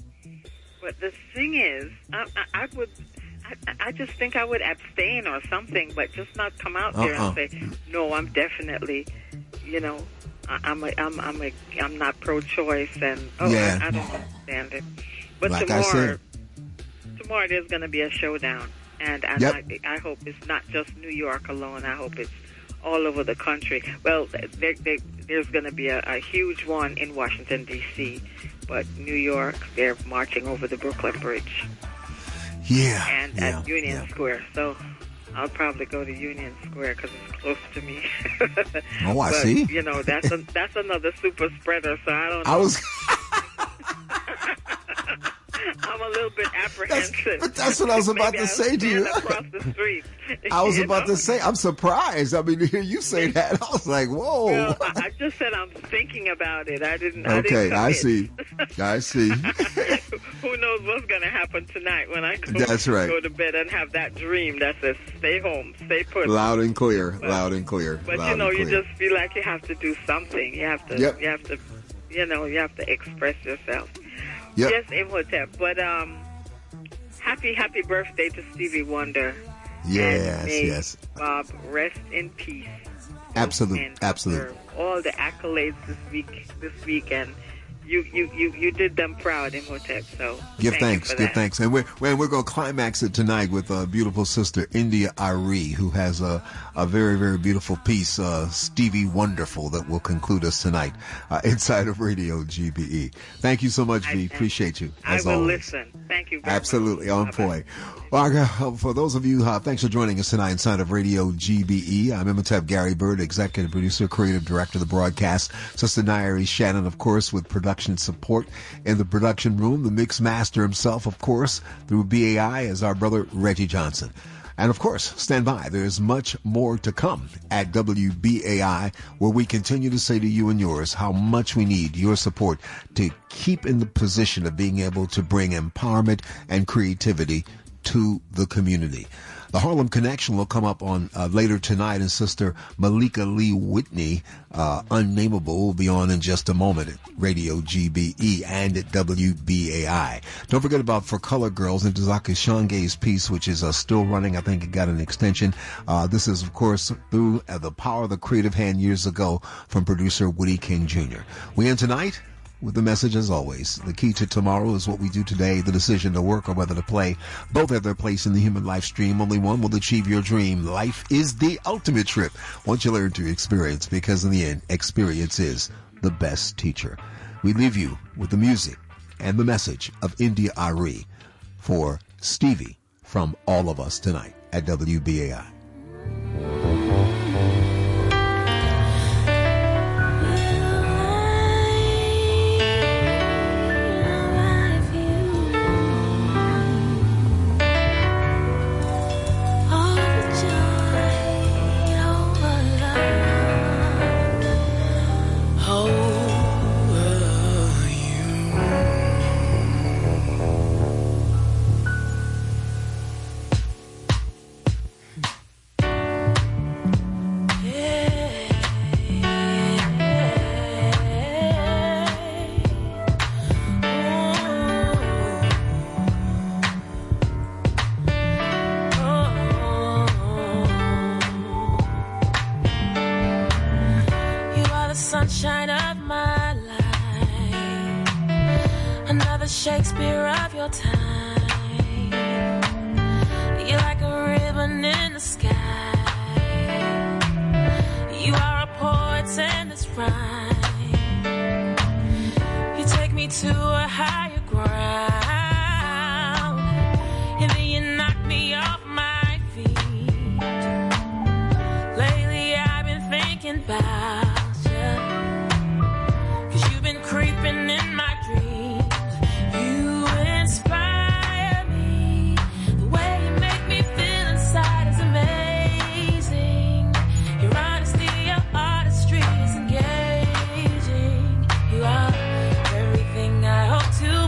But the thing is, I, I, I would. I, I just think I would abstain or something, but just not come out there Uh-uh. and say, "No, I'm definitely, you know, I, I'm a, I'm I'm a, I'm not pro-choice," and oh, Yeah. I, I don't understand it. But Like I tomorrow, said. tomorrow there's going to be a showdown, and, and Yep. I, I hope it's not just New York alone. I hope it's all over the country. Well, there, there, there's going to be a, a huge one in Washington D C, but New York, they're marching over the Brooklyn Bridge. Yeah. And yeah, at Union yeah. Square. So I'll probably go to Union Square because it's close to me. Oh, I but, see. You know, that's a, that's another super spreader. So I don't know. I was. I'm a little bit apprehensive. But that's what I was about Maybe to I'll say to you. stand across the street. I was you about know? to say, I'm surprised. I mean, to hear you say that, I was like, whoa. Well, I I just said I'm thinking about it. I didn't. I Okay, didn't I commit. see. I see. Who knows what's going to happen tonight when I go, That's right. go to bed and have that dream that says stay home, stay put. Loud and clear. Loud and clear. But loud you know, and you clear. just feel like you have to do something. You have to. Yep. You have to. You know, you have to express yourself. Yep. Yes, Imhotep. But um, happy happy birthday to Stevie Wonder. Yes, and may yes. Bob rest in peace. Absolute, And absolute. for all the accolades this week, this week, and you, you, you, you did them proud, Imhotep. So Give thank thanks, you for give that. thanks. And we're, we're, we're going to climax it tonight with a beautiful sister, India Ari, who has a, a very, very beautiful piece, uh, Stevie Wonderful, that will conclude us tonight uh, inside of Radio G B E. Thank you so much, V. Appreciate you, as I will always. listen. Thank you very Absolutely, on point. Well, I got- for those of you, uh, thanks for joining us tonight inside of Radio G B E. I'm Imhotep Gary Bird, executive producer, creative director of the broadcast. Sister Nairi Shannon, of course, with production support in the production room. The mix master himself, of course, through B A I, is our brother Reggie Johnson. And of course, stand by. There's much more to come at W B A I, where we continue to say to you and yours how much we need your support to keep in the position of being able to bring empowerment and creativity to the community. The Harlem Connection will come up on uh, later tonight, and Sister Malika Lee Whitney, uh, Unnameable, will be on in just a moment at Radio G B E and at W B A I. Don't forget about For Color Girls and Tazaki Shange's piece, which is uh, still running. I think it got an extension. Uh, this is, of course, through uh, the power of the creative hand years ago from producer Woody King Junior We end tonight with the message, as always: the key to tomorrow is what we do today. The decision to work or whether to play, both have their place in the human life stream. Only one will achieve your dream. Life is the ultimate trip once you learn to experience, because in the end, experience is the best teacher. We leave you with the music and the message of India Ari for Stevie from all of us tonight at W B A I. Sunshine of my life, another Shakespeare of your time. You're like a ribbon in the sky. You are a poet and this rhyme. You take me to a higher ground, and then you knock me off my feet. Lately I've been thinking about creeping in my dreams. You inspire me. The way you make me feel inside is amazing. Your honesty, your artistry is engaging. You are everything I hope to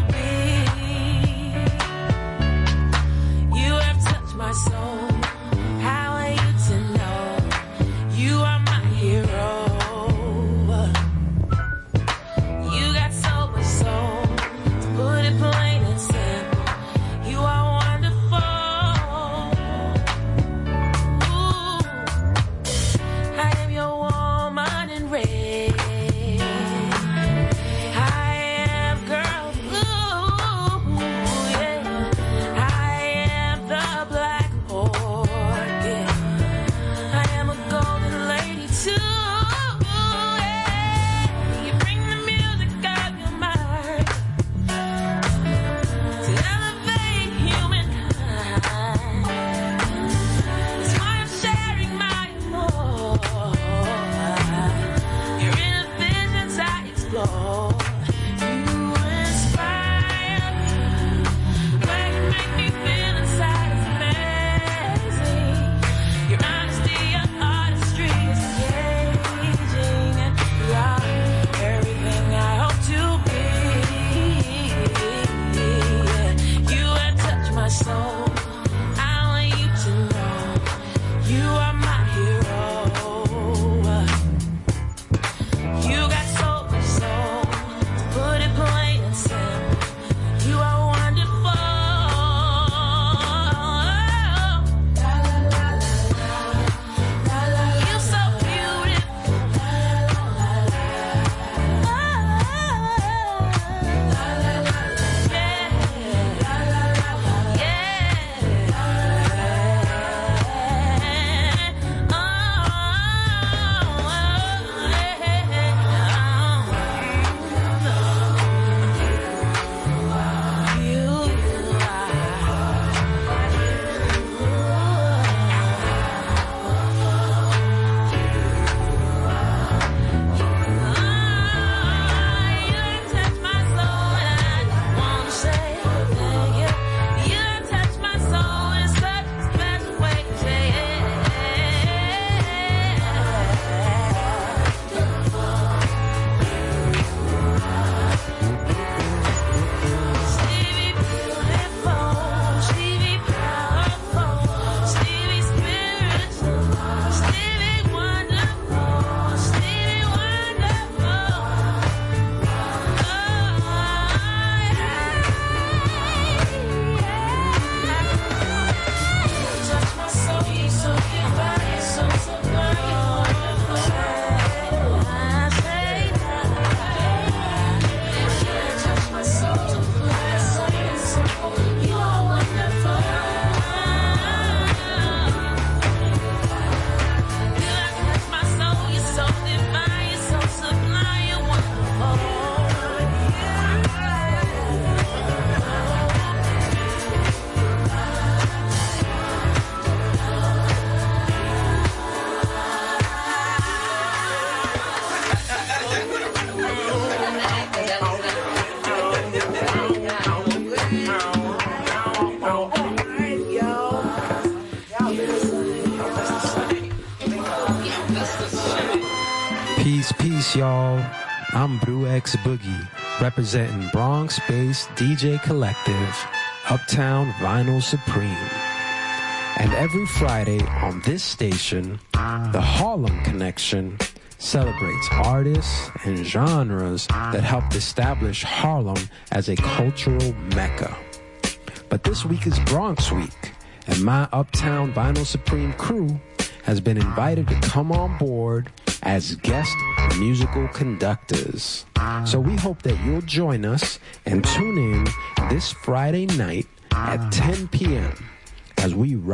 Peace, y'all. I'm Brew X Boogie, representing Bronx-based D J collective, Uptown Vinyl Supreme. And every Friday on this station, the Harlem Connection celebrates artists and genres that helped establish Harlem as a cultural mecca. But this week is Bronx Week, and my Uptown Vinyl Supreme crew has been invited to come on board as guest musical conductors. So we hope that you'll join us and tune in this Friday night at ten p.m. as we